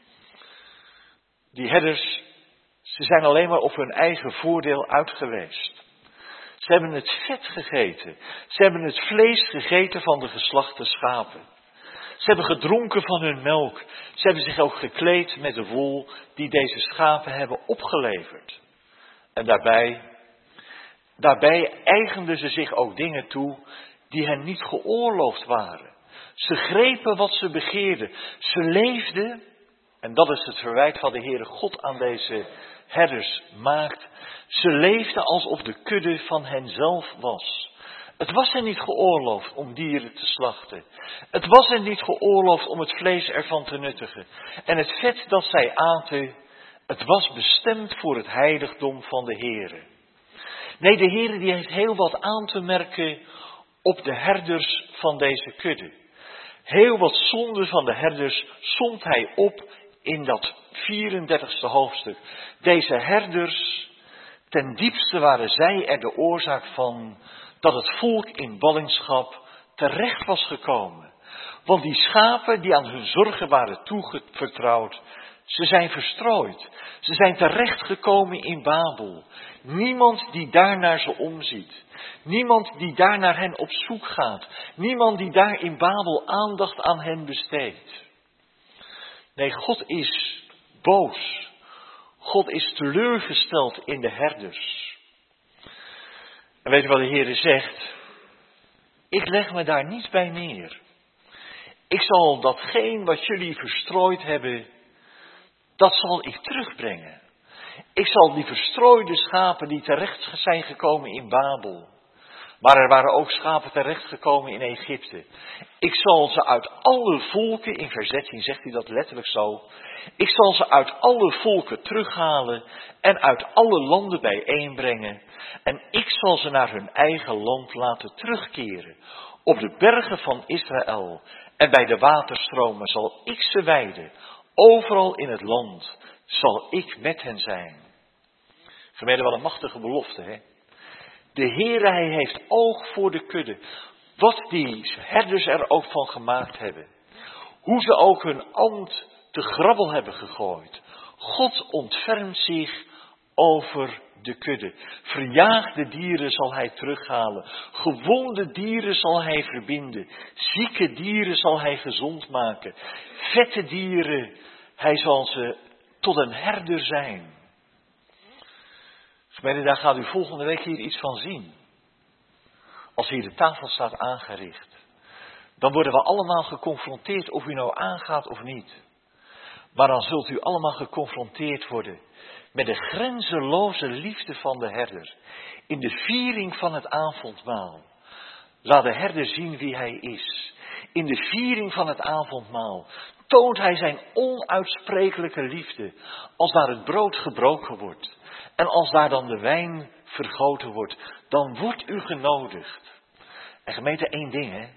[SPEAKER 1] Die herders, ze zijn alleen maar op hun eigen voordeel uit geweest. Ze hebben het vet gegeten. Ze hebben het vlees gegeten van de geslachte schapen. Ze hebben gedronken van hun melk. Ze hebben zich ook gekleed met de wol die deze schapen hebben opgeleverd. En daarbij, daarbij eigenden ze zich ook dingen toe die hen niet geoorloofd waren. Ze grepen wat ze begeerden. Ze leefden, en dat is het verwijt van de Heere God aan deze herders maakt. Ze leefden alsof de kudde van henzelf was. Het was hen niet geoorloofd om dieren te slachten. Het was hen niet geoorloofd om het vlees ervan te nuttigen. En het vet dat zij aten, het was bestemd voor het heiligdom van de Heere. Nee, de Heere die heeft heel wat aan te merken op de herders van deze kudde. Heel wat zonden van de herders somt hij op in dat vierendertigste hoofdstuk. Deze herders, ten diepste waren zij er de oorzaak van dat het volk in ballingschap terecht was gekomen. Want die schapen die aan hun zorgen waren toevertrouwd, ze zijn verstrooid. Ze zijn terechtgekomen in Babel. Niemand die daar naar ze omziet. Niemand die daar naar hen op zoek gaat. Niemand die daar in Babel aandacht aan hen besteedt. Nee, God is boos. God is teleurgesteld in de herders. En weet je wat de Heere zegt? Ik leg me daar niet bij neer. Ik zal datgene wat jullie verstrooid hebben, dat zal ik terugbrengen. Ik zal die verstrooide schapen die terecht zijn gekomen in Babel. Maar er waren ook schapen terechtgekomen in Egypte. Ik zal ze uit alle volken, in vers dertien zegt hij dat letterlijk zo. Ik zal ze uit alle volken terughalen en uit alle landen bijeenbrengen. En ik zal ze naar hun eigen land laten terugkeren. Op de bergen van Israël en bij de waterstromen zal ik ze weiden. Overal in het land zal ik met hen zijn. Gemeente, wat een machtige belofte, hè? De Heere, hij heeft oog voor de kudde. Wat die herders er ook van gemaakt hebben. Hoe ze ook hun ambt te grabbel hebben gegooid. God ontfermt zich over de kudde. Verjaagde dieren zal hij terughalen. Gewonde dieren zal hij verbinden. Zieke dieren zal hij gezond maken. Vette dieren, hij zal ze tot een herder zijn. Gemeente, daar gaat u volgende week hier iets van zien. Als hier de tafel staat aangericht. Dan worden we allemaal geconfronteerd of u nou aangaat of niet. Maar dan zult u allemaal geconfronteerd worden met de grenzeloze liefde van de herder. In de viering van het avondmaal. Laat de herder zien wie hij is. In de viering van het avondmaal toont hij zijn onuitsprekelijke liefde. Als daar het brood gebroken wordt. En als daar dan de wijn vergoten wordt, dan wordt u genodigd. En gemeente, één ding, hè.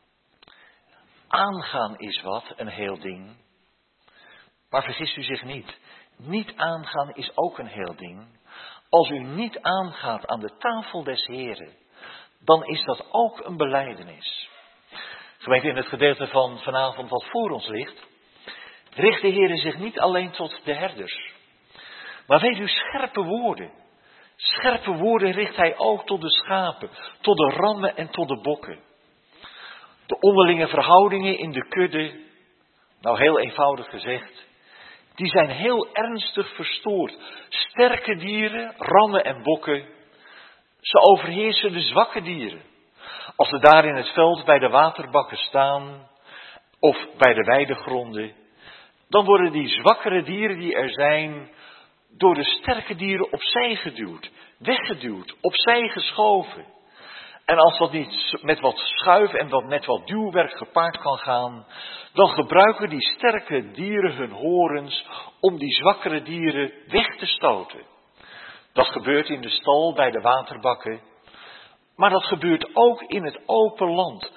[SPEAKER 1] Aangaan is wat, een heel ding. Maar vergist u zich niet. Niet aangaan is ook een heel ding. Als u niet aangaat aan de tafel des Heren, dan is dat ook een belijdenis. Gemeente, in het gedeelte van vanavond wat voor ons ligt, richt de Heere zich niet alleen tot de herders. Maar weet u, scherpe woorden. Scherpe woorden richt hij ook tot de schapen, tot de rammen en tot de bokken. De onderlinge verhoudingen in de kudde, nou heel eenvoudig gezegd, die zijn heel ernstig verstoord. Sterke dieren, rammen en bokken, ze overheersen de zwakke dieren. Als ze daar in het veld bij de waterbakken staan, of bij de weidegronden, dan worden die zwakkere dieren die er zijn, door de sterke dieren opzij geduwd, weggeduwd, opzij geschoven. En als dat niet met wat schuif en wat, met wat duwwerk gepaard kan gaan, dan gebruiken die sterke dieren hun horens om die zwakkere dieren weg te stoten. Dat gebeurt in de stal bij de waterbakken, maar dat gebeurt ook in het open land.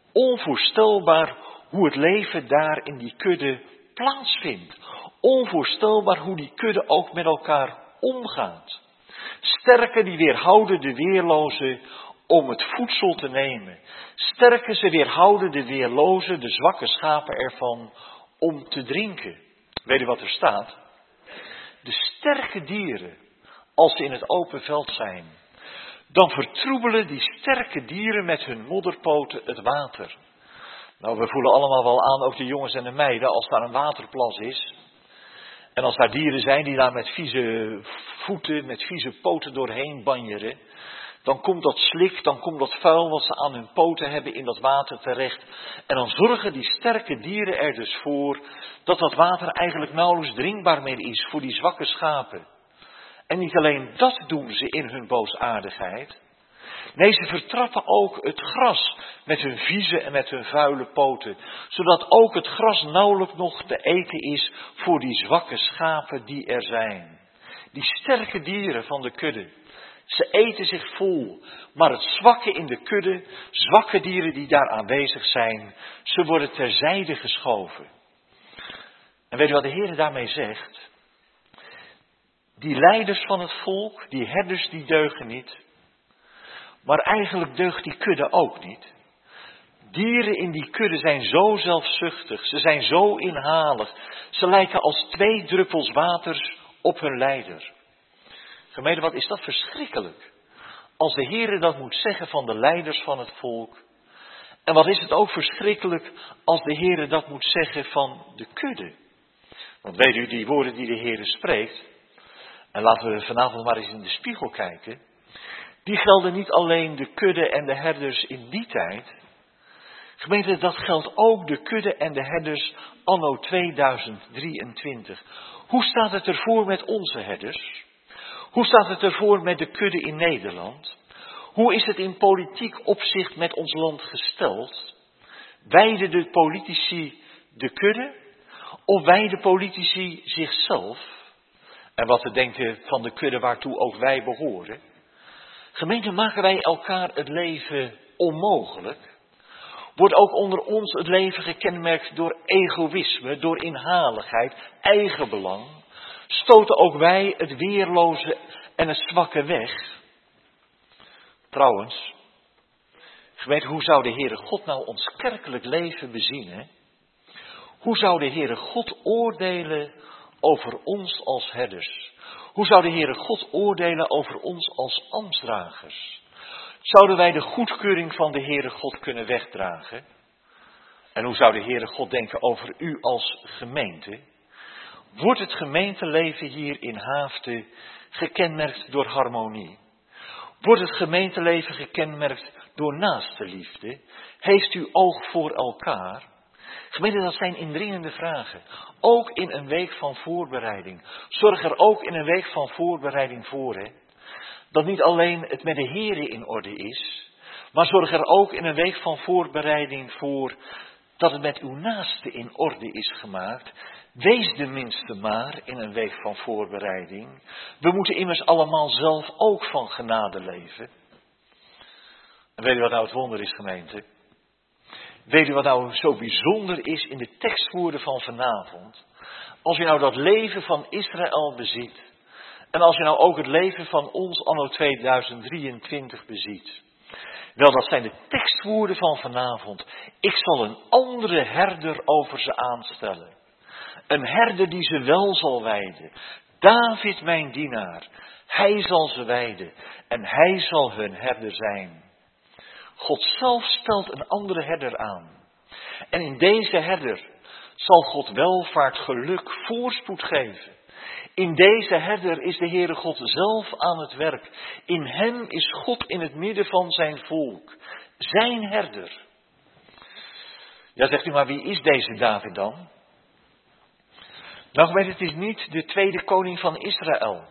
[SPEAKER 1] Onvoorstelbaar hoe het leven daar in die kudde plaatsvindt. Onvoorstelbaar hoe die kudde ook met elkaar omgaat. Sterken die weerhouden de weerlozen om het voedsel te nemen. Sterken ze weerhouden de weerlozen, de zwakke schapen ervan, om te drinken. Weet u wat er staat? De sterke dieren, als ze in het open veld zijn, dan vertroebelen die sterke dieren met hun modderpoten het water. Nou, we voelen allemaal wel aan, ook de jongens en de meiden, als daar een waterplas is. En als daar dieren zijn die daar met vieze voeten, met vieze poten doorheen banjeren, dan komt dat slik, dan komt dat vuil wat ze aan hun poten hebben in dat water terecht. En dan zorgen die sterke dieren er dus voor dat dat water eigenlijk nauwelijks drinkbaar meer is voor die zwakke schapen. En niet alleen dat doen ze in hun boosaardigheid. Nee, ze vertrappen ook het gras met hun vieze en met hun vuile poten. Zodat ook het gras nauwelijks nog te eten is voor die zwakke schapen die er zijn. Die sterke dieren van de kudde. Ze eten zich vol, maar het zwakke in de kudde, zwakke dieren die daar aanwezig zijn, ze worden terzijde geschoven. En weet u wat de Heer daarmee zegt? Die leiders van het volk, die herders, die deugen niet. Maar eigenlijk deugt die kudde ook niet. Dieren in die kudde zijn zo zelfzuchtig, ze zijn zo inhalig. Ze lijken als twee druppels waters op hun leider. Gemeente, wat is dat verschrikkelijk. Als de Heere dat moet zeggen van de leiders van het volk. En wat is het ook verschrikkelijk als de Heere dat moet zeggen van de kudde. Want weet u, die woorden die de Heere spreekt. En laten we vanavond maar eens in de spiegel kijken. Die gelden niet alleen de kudde en de herders in die tijd. Gemeente, dat geldt ook de kudde en de herders anno tweeduizend drieëntwintig. Hoe staat het ervoor met onze herders? Hoe staat het ervoor met de kudde in Nederland? Hoe is het in politiek opzicht met ons land gesteld? Wijden de politici de kudde? Of wijden politici zichzelf? En wat te denken van de kudde waartoe ook wij behoren? Gemeente, maken wij elkaar het leven onmogelijk? Wordt ook onder ons het leven gekenmerkt door egoïsme, door inhaligheid, eigenbelang? Stoten ook wij het weerloze en het zwakke weg? Trouwens, gemeente, hoe zou de Heere God nou ons kerkelijk leven bezien? Hè? Hoe zou de Heere God oordelen over ons als herders? Hoe zou de Heere God oordelen over ons als ambtsdragers? Zouden wij de goedkeuring van de Heere God kunnen wegdragen? En hoe zou de Heere God denken over u als gemeente? Wordt het gemeenteleven hier in Haaften gekenmerkt door harmonie? Wordt het gemeenteleven gekenmerkt door naaste liefde? Heeft u oog voor elkaar? Gemeente, dat zijn indringende vragen. Ook in een week van voorbereiding. Zorg er ook in een week van voorbereiding voor, hè. Dat niet alleen het met de Heere in orde is. Maar zorg er ook in een week van voorbereiding voor dat het met uw naaste in orde is gemaakt. Wees de minste maar in een week van voorbereiding. We moeten immers allemaal zelf ook van genade leven. En weet u wat nou het wonder is, gemeente? Weet u wat nou zo bijzonder is in de tekstwoorden van vanavond? Als je nou dat leven van Israël beziet. En als je nou ook het leven van ons anno tweeduizend drieëntwintig beziet. Wel, dat zijn de tekstwoorden van vanavond. Ik zal een andere herder over ze aanstellen. Een herder die ze wel zal weiden. David mijn dienaar. Hij zal ze weiden. En hij zal hun herder zijn. God zelf stelt een andere herder aan. En in deze herder zal God welvaart, geluk, voorspoed geven. In deze herder is de Heere God zelf aan het werk. In hem is God in het midden van zijn volk. Zijn herder. Ja, zegt u, maar wie is deze David dan? Nou, het is niet de tweede koning van Israël.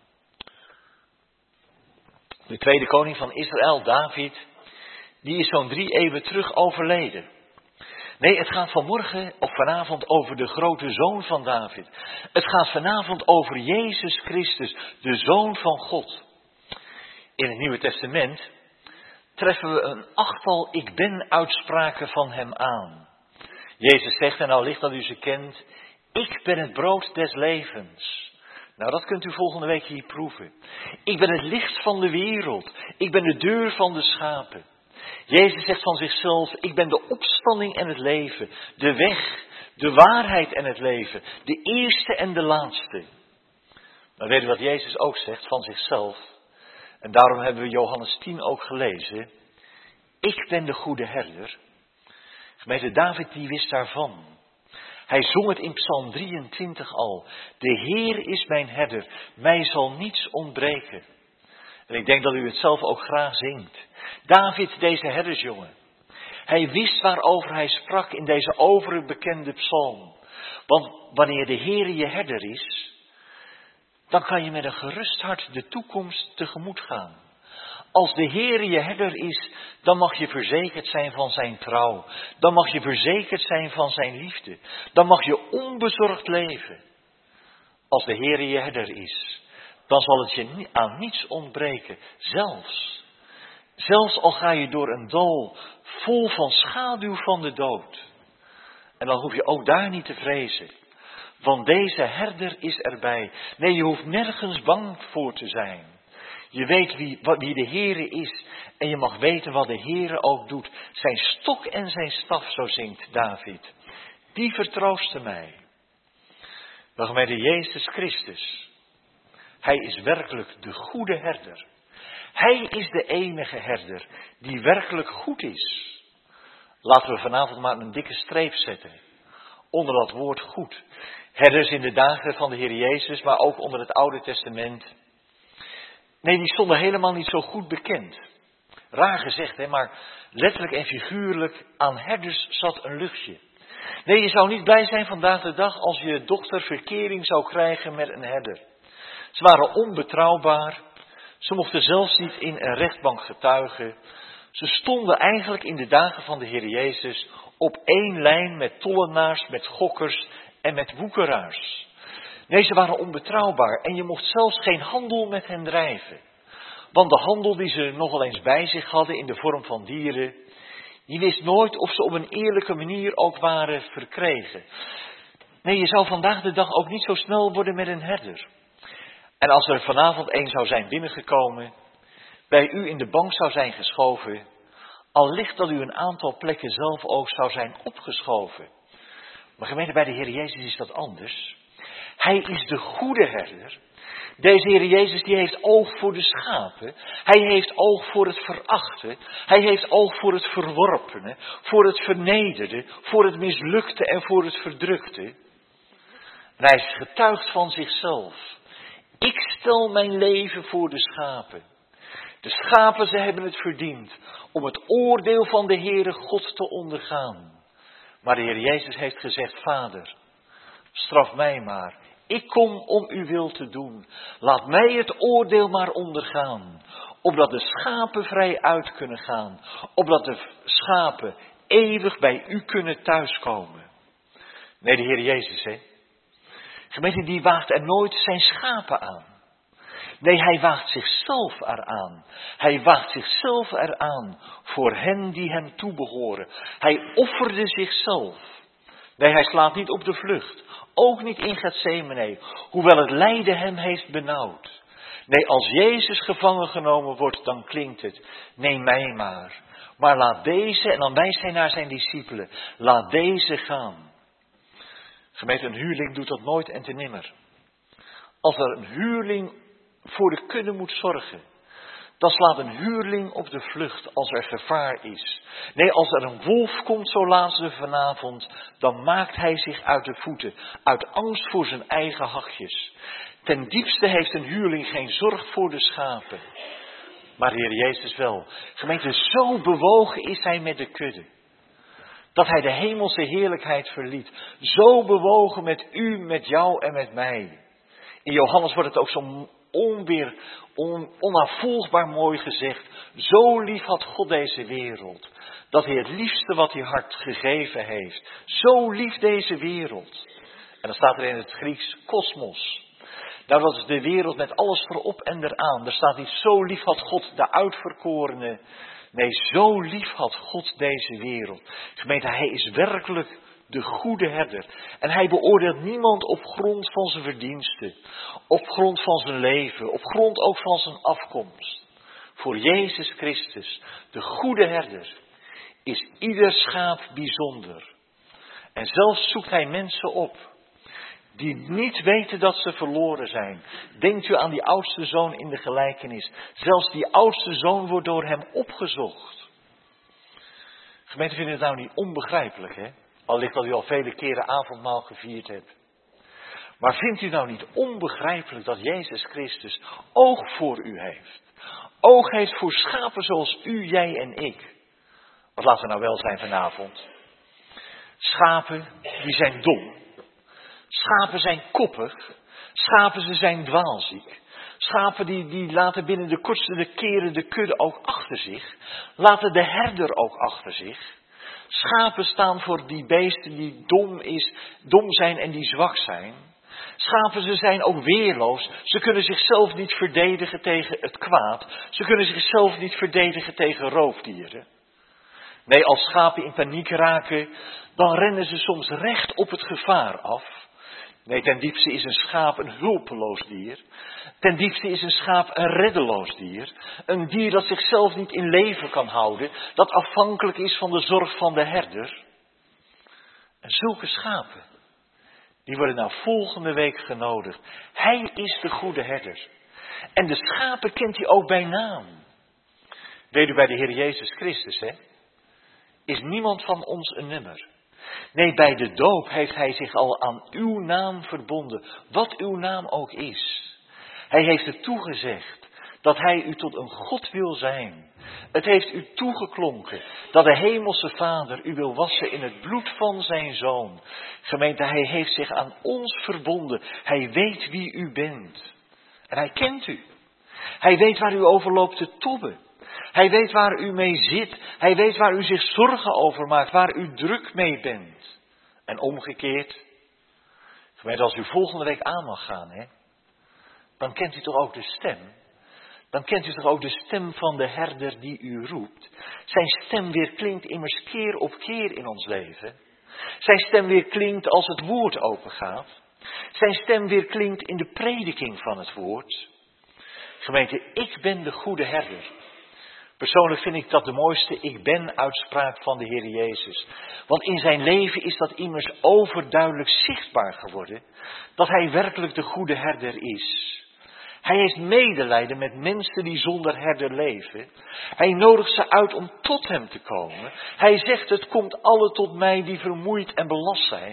[SPEAKER 1] De tweede koning van Israël, David, die is zo'n drie eeuwen terug overleden. Nee, het gaat vanmorgen of vanavond over de grote zoon van David. Het gaat vanavond over Jezus Christus, de Zoon van God. In het Nieuwe Testament, treffen we een achttal ik ben uitspraken van hem aan. Jezus zegt, en nou ligt dat u ze kent, ik ben het brood des levens. Nou, dat kunt u volgende week hier proeven. Ik ben het licht van de wereld. Ik ben de deur van de schapen. Jezus zegt van zichzelf, ik ben de opstanding en het leven, de weg, de waarheid en het leven, de eerste en de laatste. Dan weten we wat Jezus ook zegt van zichzelf. En daarom hebben we Johannes tien ook gelezen. Ik ben de goede herder. Gemeente David die wist daarvan. Hij zong het in Psalm drieëntwintig al. De Heer is mijn herder, mij zal niets ontbreken. En ik denk dat u het zelf ook graag zingt. David, deze herdersjongen. Hij wist waarover hij sprak in deze overbekende psalm. Want wanneer de Heer je herder is, dan kan je met een gerust hart de toekomst tegemoet gaan. Als de Heer je herder is, dan mag je verzekerd zijn van zijn trouw. Dan mag je verzekerd zijn van zijn liefde. Dan mag je onbezorgd leven. Als de Heer je herder is, dan zal het je aan niets ontbreken. Zelfs, zelfs al ga je door een dal vol van schaduw van de dood. En dan hoef je ook daar niet te vrezen. Want deze herder is erbij. Nee, je hoeft nergens bang voor te zijn. Je weet wie, wie de Heere is. En je mag weten wat de Heere ook doet. Zijn stok en zijn staf, zo zingt David. Die vertroosten mij. De gemeente Jezus Christus. Hij is werkelijk de goede herder. Hij is de enige herder die werkelijk goed is. Laten we vanavond maar een dikke streep zetten. Onder dat woord goed. Herders in de dagen van de Heer Jezus, maar ook onder het Oude Testament. Nee, die stonden helemaal niet zo goed bekend. Raar gezegd, hè, maar letterlijk en figuurlijk aan herders zat een luchtje. Nee, je zou niet blij zijn vandaag de dag als je dochter verkering zou krijgen met een herder. Ze waren onbetrouwbaar. Ze mochten zelfs niet in een rechtbank getuigen. Ze stonden eigenlijk in de dagen van de Heer Jezus op één lijn met tollenaars, met gokkers en met woekeraars. Nee, ze waren onbetrouwbaar en je mocht zelfs geen handel met hen drijven. Want de handel die ze nogal eens bij zich hadden in de vorm van dieren, die wist nooit of ze op een eerlijke manier ook waren verkregen. Nee, je zou vandaag de dag ook niet zo snel worden met een herder. En als er vanavond een zou zijn binnengekomen, bij u in de bank zou zijn geschoven, al licht dat u een aantal plekken zelf ook zou zijn opgeschoven. Maar gemeente, bij de Heer Jezus is dat anders. Hij is de goede herder. Deze Heer Jezus die heeft oog voor de schapen. Hij heeft oog voor het verachte. Hij heeft oog voor het verworpene, voor het vernederde, voor het mislukte en voor het verdrukte. En hij is getuigd van zichzelf. Ik stel mijn leven voor de schapen. De schapen, ze hebben het verdiend om het oordeel van de Heere God te ondergaan. Maar de Heer Jezus heeft gezegd, Vader, straf mij maar. Ik kom om uw wil te doen. Laat mij het oordeel maar ondergaan. Opdat de schapen vrij uit kunnen gaan. Opdat de schapen eeuwig bij u kunnen thuiskomen. Nee, de Heer Jezus, hè. Gemeente, die waagt er nooit zijn schapen aan. Nee, hij waagt zichzelf eraan. Hij waagt zichzelf eraan voor hen die hem toebehoren. Hij offerde zichzelf. Nee, hij slaat niet op de vlucht. Ook niet in Getsemane, hoewel het lijden hem heeft benauwd. Nee, als Jezus gevangen genomen wordt, dan klinkt het, neem mij maar. Maar laat deze, en dan wijst hij naar zijn discipelen, laat deze gaan. Gemeente, een huurling doet dat nooit en te nimmer. Als er een huurling voor de kudde moet zorgen, dan slaat een huurling op de vlucht als er gevaar is. Nee, als er een wolf komt, zo lazen we vanavond, dan maakt hij zich uit de voeten, uit angst voor zijn eigen hachjes. Ten diepste heeft een huurling geen zorg voor de schapen. Maar de Heer Jezus wel. Gemeente, zo bewogen is hij met de kudde, dat hij de hemelse heerlijkheid verliet. Zo bewogen met u, met jou en met mij. In Johannes wordt het ook zo onweer, on, onafvolgbaar mooi gezegd. Zo lief had God deze wereld, dat hij het liefste wat hij hart gegeven heeft. Zo lief deze wereld. En dan staat er in het Grieks kosmos. Nou, dat is de wereld met alles erop en eraan. Er staat niet zo lief had God de uitverkorene Nee, zo lief had God deze wereld. Gemeente, hij is werkelijk de goede herder. En hij beoordeelt niemand op grond van zijn verdiensten. Op grond van zijn leven. Op grond ook van zijn afkomst. Voor Jezus Christus, de goede herder, is ieder schaap bijzonder. En zelfs zoekt hij mensen op die niet weten dat ze verloren zijn. Denkt u aan die oudste zoon in de gelijkenis. Zelfs die oudste zoon wordt door hem opgezocht. Gemeente, vinden het nou niet onbegrijpelijk, hè? Al ligt dat u al vele keren avondmaal gevierd hebt. Maar vindt u nou niet onbegrijpelijk dat Jezus Christus oog voor u heeft? Oog heeft voor schapen zoals u, jij en ik. Wat laten we nou wel zijn vanavond? Schapen, die zijn dom. Schapen zijn koppig. Schapen, ze zijn dwaalziek. Schapen, die, die laten binnen de kortste keren de kudde ook achter zich. Laten de herder ook achter zich. Schapen staan voor die beesten die dom, is, dom zijn en die zwak zijn. Schapen, ze zijn ook weerloos. Ze kunnen zichzelf niet verdedigen tegen het kwaad. Ze kunnen zichzelf niet verdedigen tegen roofdieren. Nee, als schapen in paniek raken, dan rennen ze soms recht op het gevaar af. Nee, ten diepste is een schaap een hulpeloos dier. Ten diepste is een schaap een reddeloos dier. Een dier dat zichzelf niet in leven kan houden. Dat afhankelijk is van de zorg van de herder. En zulke schapen, die worden nou volgende week genodigd. Hij is de goede herder. En de schapen kent hij ook bij naam. Weet u, bij de Heer Jezus Christus, hè? Is niemand van ons een nummer. Nee, bij de doop heeft hij zich al aan uw naam verbonden. Wat uw naam ook is. Hij heeft het toegezegd dat hij u tot een God wil zijn. Het heeft u toegeklonken dat de hemelse Vader u wil wassen in het bloed van zijn Zoon. Gemeente, hij heeft zich aan ons verbonden. Hij weet wie u bent. En hij kent u. Hij weet waar u over loopt te tobben. Hij weet waar u mee zit. Hij weet waar u zich zorgen over maakt. Waar u druk mee bent. En omgekeerd. Gemeente, als u volgende week aan mag gaan, hè, dan kent u toch ook de stem. Dan kent u toch ook de stem van de herder die u roept. Zijn stem weer klinkt immers keer op keer in ons leven. Zijn stem weer klinkt als het woord opengaat. Zijn stem weer klinkt in de prediking van het woord. Gemeente, ik ben de goede herder. Persoonlijk vind ik dat de mooiste ik ben uitspraak van de Heer Jezus. Want in zijn leven is dat immers overduidelijk zichtbaar geworden. Dat hij werkelijk de goede herder is. Hij heeft medelijden met mensen die zonder herder leven. Hij nodigt ze uit om tot hem te komen. Hij zegt, het komt alle tot mij die vermoeid en belast zijn.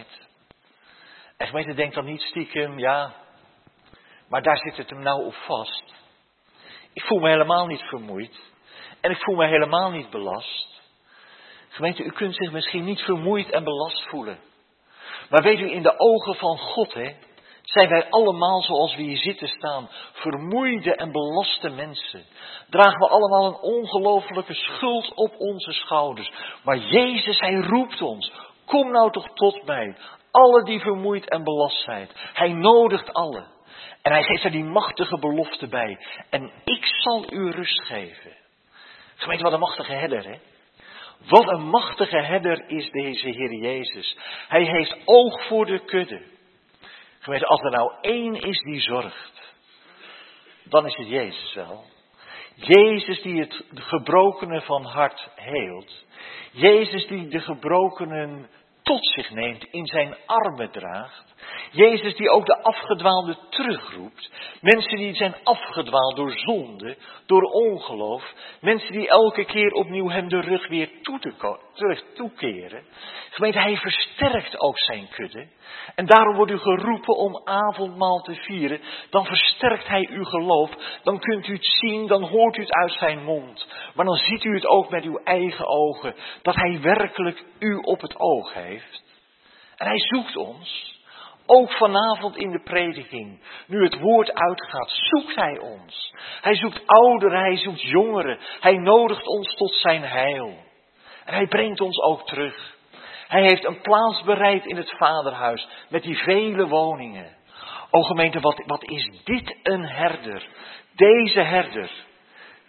[SPEAKER 1] En gemeente, denkt dan niet stiekem, ja, maar daar zit het hem nou op vast. Ik voel me helemaal niet vermoeid. En ik voel me helemaal niet belast. Gemeente, u kunt zich misschien niet vermoeid en belast voelen. Maar weet u, in de ogen van God, hè, zijn wij allemaal zoals we hier zitten staan, vermoeide en belaste mensen. Dragen we allemaal een ongelofelijke schuld op onze schouders. Maar Jezus, hij roept ons, kom nou toch tot mij. Alle die vermoeid en belast zijn. Hij nodigt allen. En hij geeft er die machtige belofte bij. En ik zal u rust geven. Gemeente, wat een machtige herder, hè? Wat een machtige herder is deze Heer Jezus. Hij heeft oog voor de kudde. Gemeente, als er nou één is die zorgt, dan is het Jezus wel. Jezus die het gebrokenen van hart heelt. Jezus die de gebrokenen tot zich neemt, in zijn armen draagt. Jezus die ook de afgedwaalde terugroept. Mensen die zijn afgedwaald door zonde, door ongeloof. Mensen die elke keer opnieuw hem de rug weer toe te ko- terug toekeren. Gemeente, hij versterkt ook zijn kudde. En daarom wordt u geroepen om avondmaal te vieren. Dan versterkt hij uw geloof. Dan kunt u het zien, dan hoort u het uit zijn mond. Maar dan ziet u het ook met uw eigen ogen. Dat hij werkelijk u op het oog heeft. En hij zoekt ons. Ook vanavond in de prediking, nu het woord uitgaat, zoekt hij ons. Hij zoekt ouderen, hij zoekt jongeren. Hij nodigt ons tot zijn heil. En hij brengt ons ook terug. Hij heeft een plaats bereid in het vaderhuis met die vele woningen. O gemeente, wat, wat is dit een herder? Deze herder.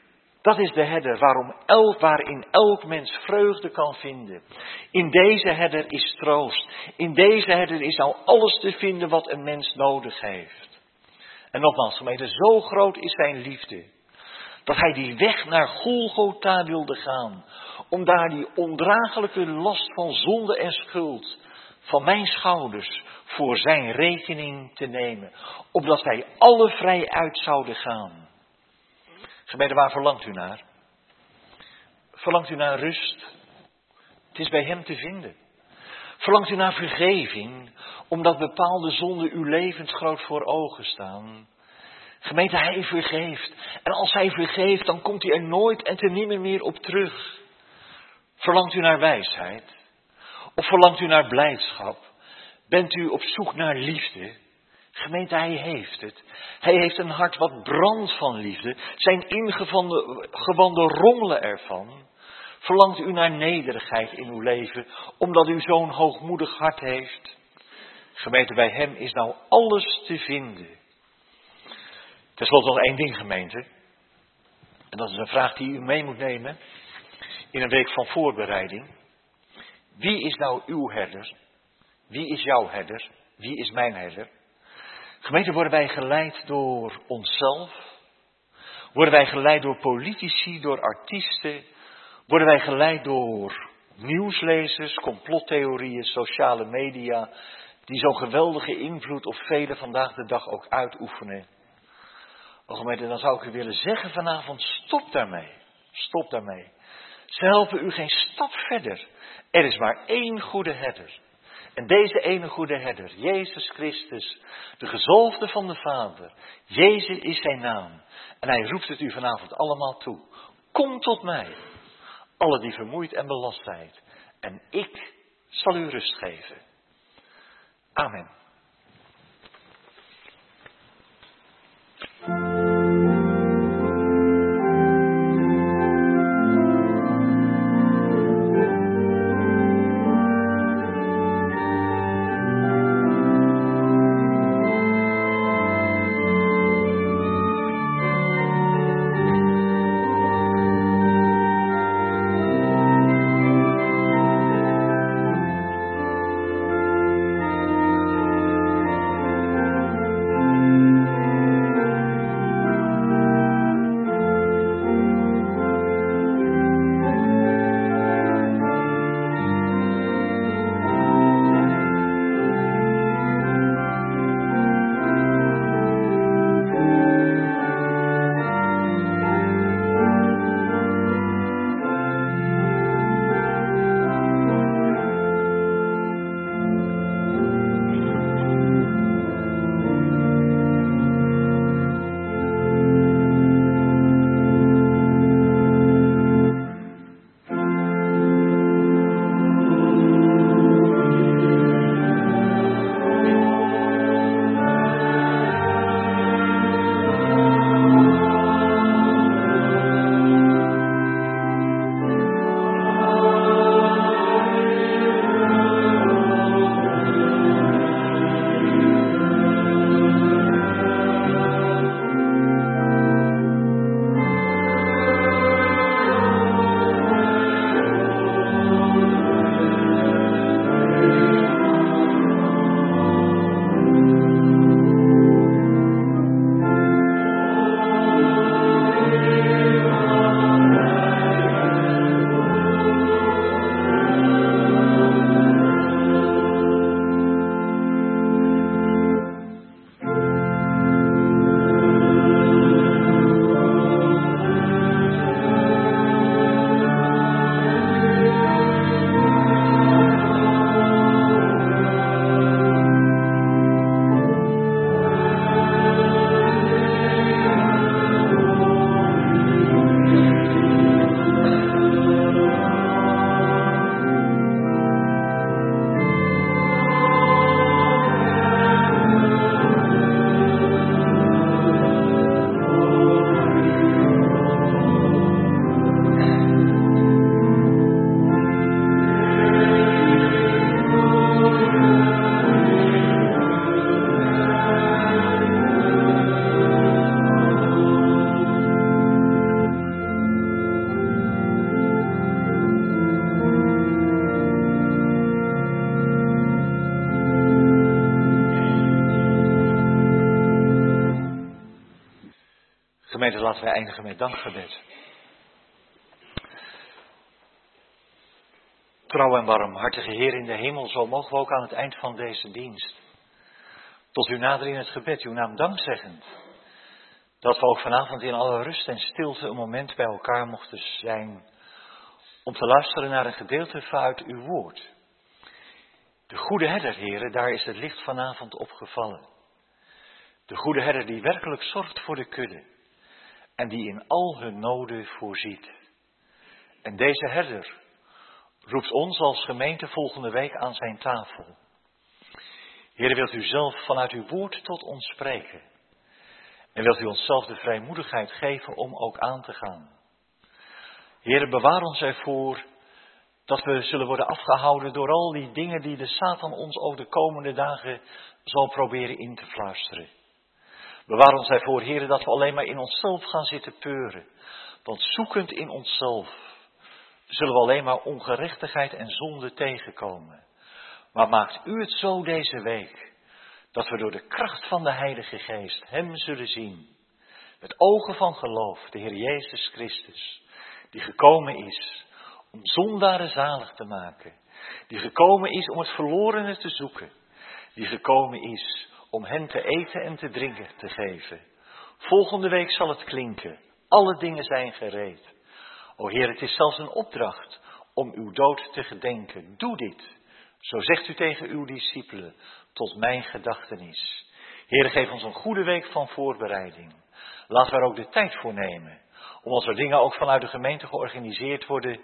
[SPEAKER 1] Dat is de herder waarom elk, waarin elk mens vreugde kan vinden. In deze herder is troost. In deze herder is nou alles te vinden wat een mens nodig heeft. En nogmaals, gemeente, zo groot is zijn liefde. Dat hij die weg naar Golgotha wilde gaan. Om daar die ondraaglijke last van zonde en schuld van mijn schouders voor zijn rekening te nemen. Opdat wij alle vrij uit zouden gaan. Gemeente, waar verlangt u naar? Verlangt u naar rust? Het is bij hem te vinden. Verlangt u naar vergeving, omdat bepaalde zonden uw levensgroot voor ogen staan? Gemeente, hij vergeeft. En als hij vergeeft, dan komt hij er nooit en te nimmer meer op terug. Verlangt u naar wijsheid? Of verlangt u naar blijdschap? Bent u op zoek naar liefde? Gemeente, hij heeft het. Hij heeft een hart wat brandt van liefde. Zijn ingewanden rommelen ervan. Verlangt u naar nederigheid in uw leven, omdat u zo'n hoogmoedig hart heeft? Gemeente, bij hem is nou alles te vinden. Ten slotte nog één ding, gemeente. En dat is een vraag die u mee moet nemen in een week van voorbereiding. Wie is nou uw herder? Wie is jouw herder? Wie is mijn herder? Gemeente, worden wij geleid door onszelf? Worden wij geleid door politici, door artiesten? Worden wij geleid door nieuwslezers, complottheorieën, sociale media, die zo'n geweldige invloed op velen vandaag de dag ook uitoefenen? Oh, gemeente, dan zou ik u willen zeggen vanavond, stop daarmee. Stop daarmee. Ze helpen u geen stap verder. Er is maar één goede herder. En deze ene goede herder, Jezus Christus, de gezalfde van de Vader. Jezus is zijn naam. En hij roept het u vanavond allemaal toe. Kom tot mij, alle die vermoeid en belast zijn. En ik zal u rust geven. Amen. Gemeente, laten wij eindigen met dankgebed. Trouw en barmhartige Heer in de hemel, zo mogen we ook aan het eind van deze dienst tot u naderen in het gebed, uw naam dankzeggend. Dat we ook vanavond in alle rust en stilte een moment bij elkaar mochten zijn om te luisteren naar een gedeelte vanuit uw woord. De goede herder, Heere, daar is het licht vanavond op gevallen. De goede herder die werkelijk zorgt voor de kudde en die in al hun noden voorziet. En deze herder roept ons als gemeente volgende week aan zijn tafel. Heere, wilt u zelf vanuit uw woord tot ons spreken? En wilt u ons zelf de vrijmoedigheid geven om ook aan te gaan? Heere, bewaar ons ervoor dat we zullen worden afgehouden door al die dingen die de Satan ons ook de komende dagen zal proberen in te fluisteren. Bewaar ons ervoor, Heere, dat we alleen maar in onszelf gaan zitten peuren. Want zoekend in onszelf zullen we alleen maar ongerechtigheid en zonde tegenkomen. Maar maakt u het zo deze week, dat we door de kracht van de Heilige Geest hem zullen zien. Met ogen van geloof, de Heer Jezus Christus, die gekomen is om zondaren zalig te maken. Die gekomen is om het verlorene te zoeken. Die gekomen is om hen te eten en te drinken te geven. Volgende week zal het klinken. Alle dingen zijn gereed. O Heer, het is zelfs een opdracht om uw dood te gedenken. Doe dit. Zo zegt u tegen uw discipelen, tot mijn gedachtenis. Heer, geef ons een goede week van voorbereiding. Laten we er ook de tijd voor nemen. Om als er dingen ook vanuit de gemeente georganiseerd worden,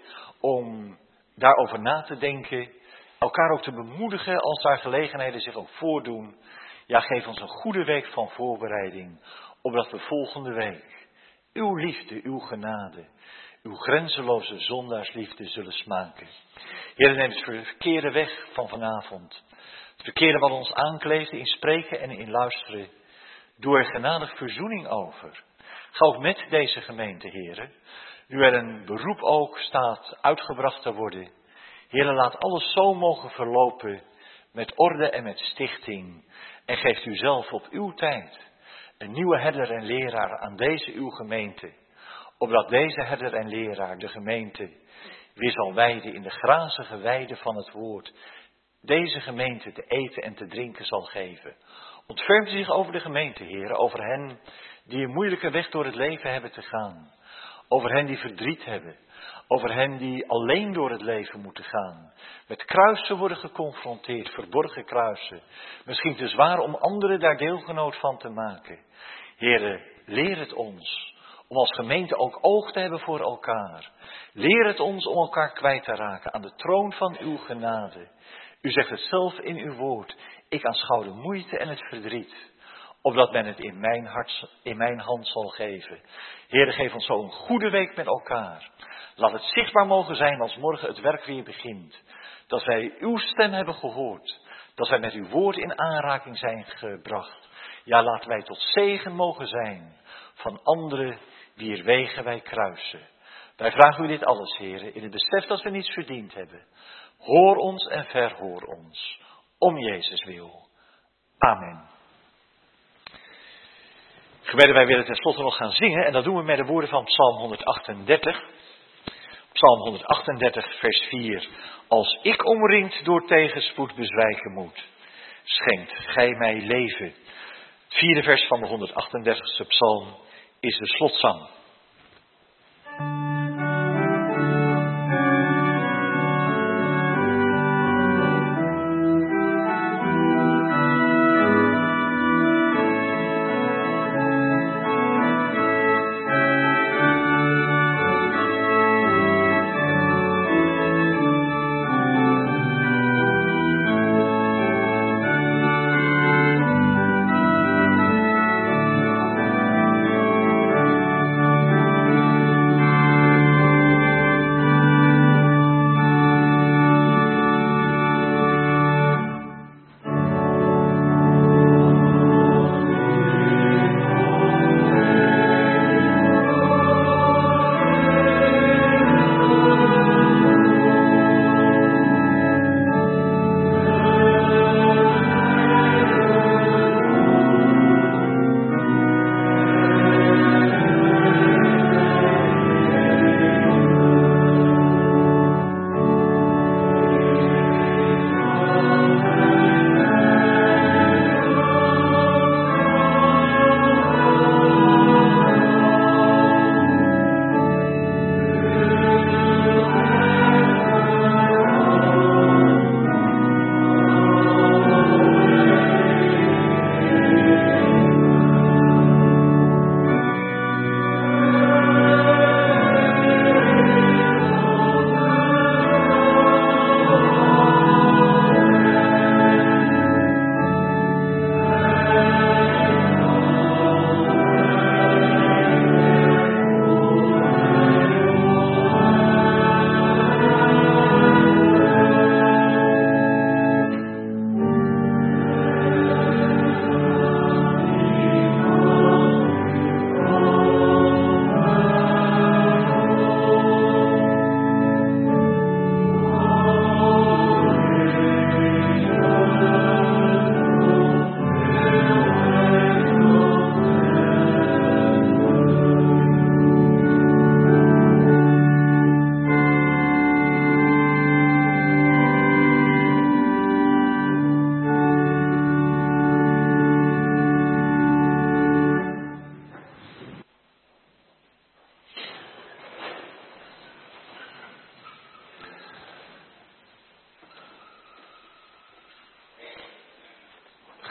[SPEAKER 1] om daarover na te denken. Elkaar ook te bemoedigen als daar gelegenheden zich ook voordoen. Ja, geef ons een goede week van voorbereiding. Opdat we volgende week uw liefde, uw genade, uw grenzeloze zondaarsliefde zullen smaken. Heer, neem het verkeerde weg van vanavond. Het verkeerde wat ons aankleeft in spreken en in luisteren. Doe er genadig verzoening over. Ga ook met deze gemeente, Heer. Nu er een beroep ook staat uitgebracht te worden. Heer, laat alles zo mogen verlopen met orde en met stichting. En geeft u zelf op uw tijd een nieuwe herder en leraar aan deze uw gemeente. Opdat deze herder en leraar de gemeente weer zal wijden in de grazige weide van het woord. Deze gemeente te eten en te drinken zal geven. Ontfermt u zich over de gemeente, Heer, over hen die een moeilijke weg door het leven hebben te gaan. Over hen die verdriet hebben. Over hen die alleen door het leven moeten gaan. Met kruisen worden geconfronteerd, verborgen kruisen. Misschien te zwaar om anderen daar deelgenoot van te maken. Heere, leer het ons om als gemeente ook oog te hebben voor elkaar. Leer het ons om elkaar kwijt te raken aan de troon van uw genade. U zegt het zelf in uw woord. Ik aanschouw de moeite en het verdriet, opdat men het in mijn, hart, in mijn hand zal geven. Heere, geef ons zo een goede week met elkaar. Laat het zichtbaar mogen zijn als morgen het werk weer begint. Dat wij uw stem hebben gehoord. Dat wij met uw woord in aanraking zijn gebracht. Ja, laten wij tot zegen mogen zijn van anderen wier wegen wij kruisen. Wij vragen u dit alles, Heere, in het besef dat we niets verdiend hebben. Hoor ons en verhoor ons. Om Jezus wil. Amen. Gemeente, wij willen tenslotte nog gaan zingen en dat doen we met de woorden van Psalm honderdachtendertig. Psalm honderdachtendertig vers vier. Als ik omringd door tegenspoed bezwijken moet, schenkt gij mij leven. Het vierde vers van de honderdachtendertigste psalm is de slotzang.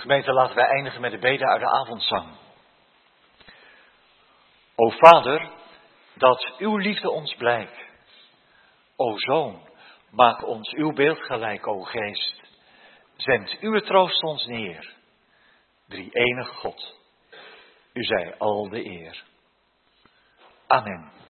[SPEAKER 1] Gemeente, laten wij eindigen met de bede uit de avondzang. O Vader, dat uw liefde ons blijkt. O Zoon, maak ons uw beeld gelijk, o Geest. Zend uw troost ons neer. Drie-enig God, u zij al de eer. Amen.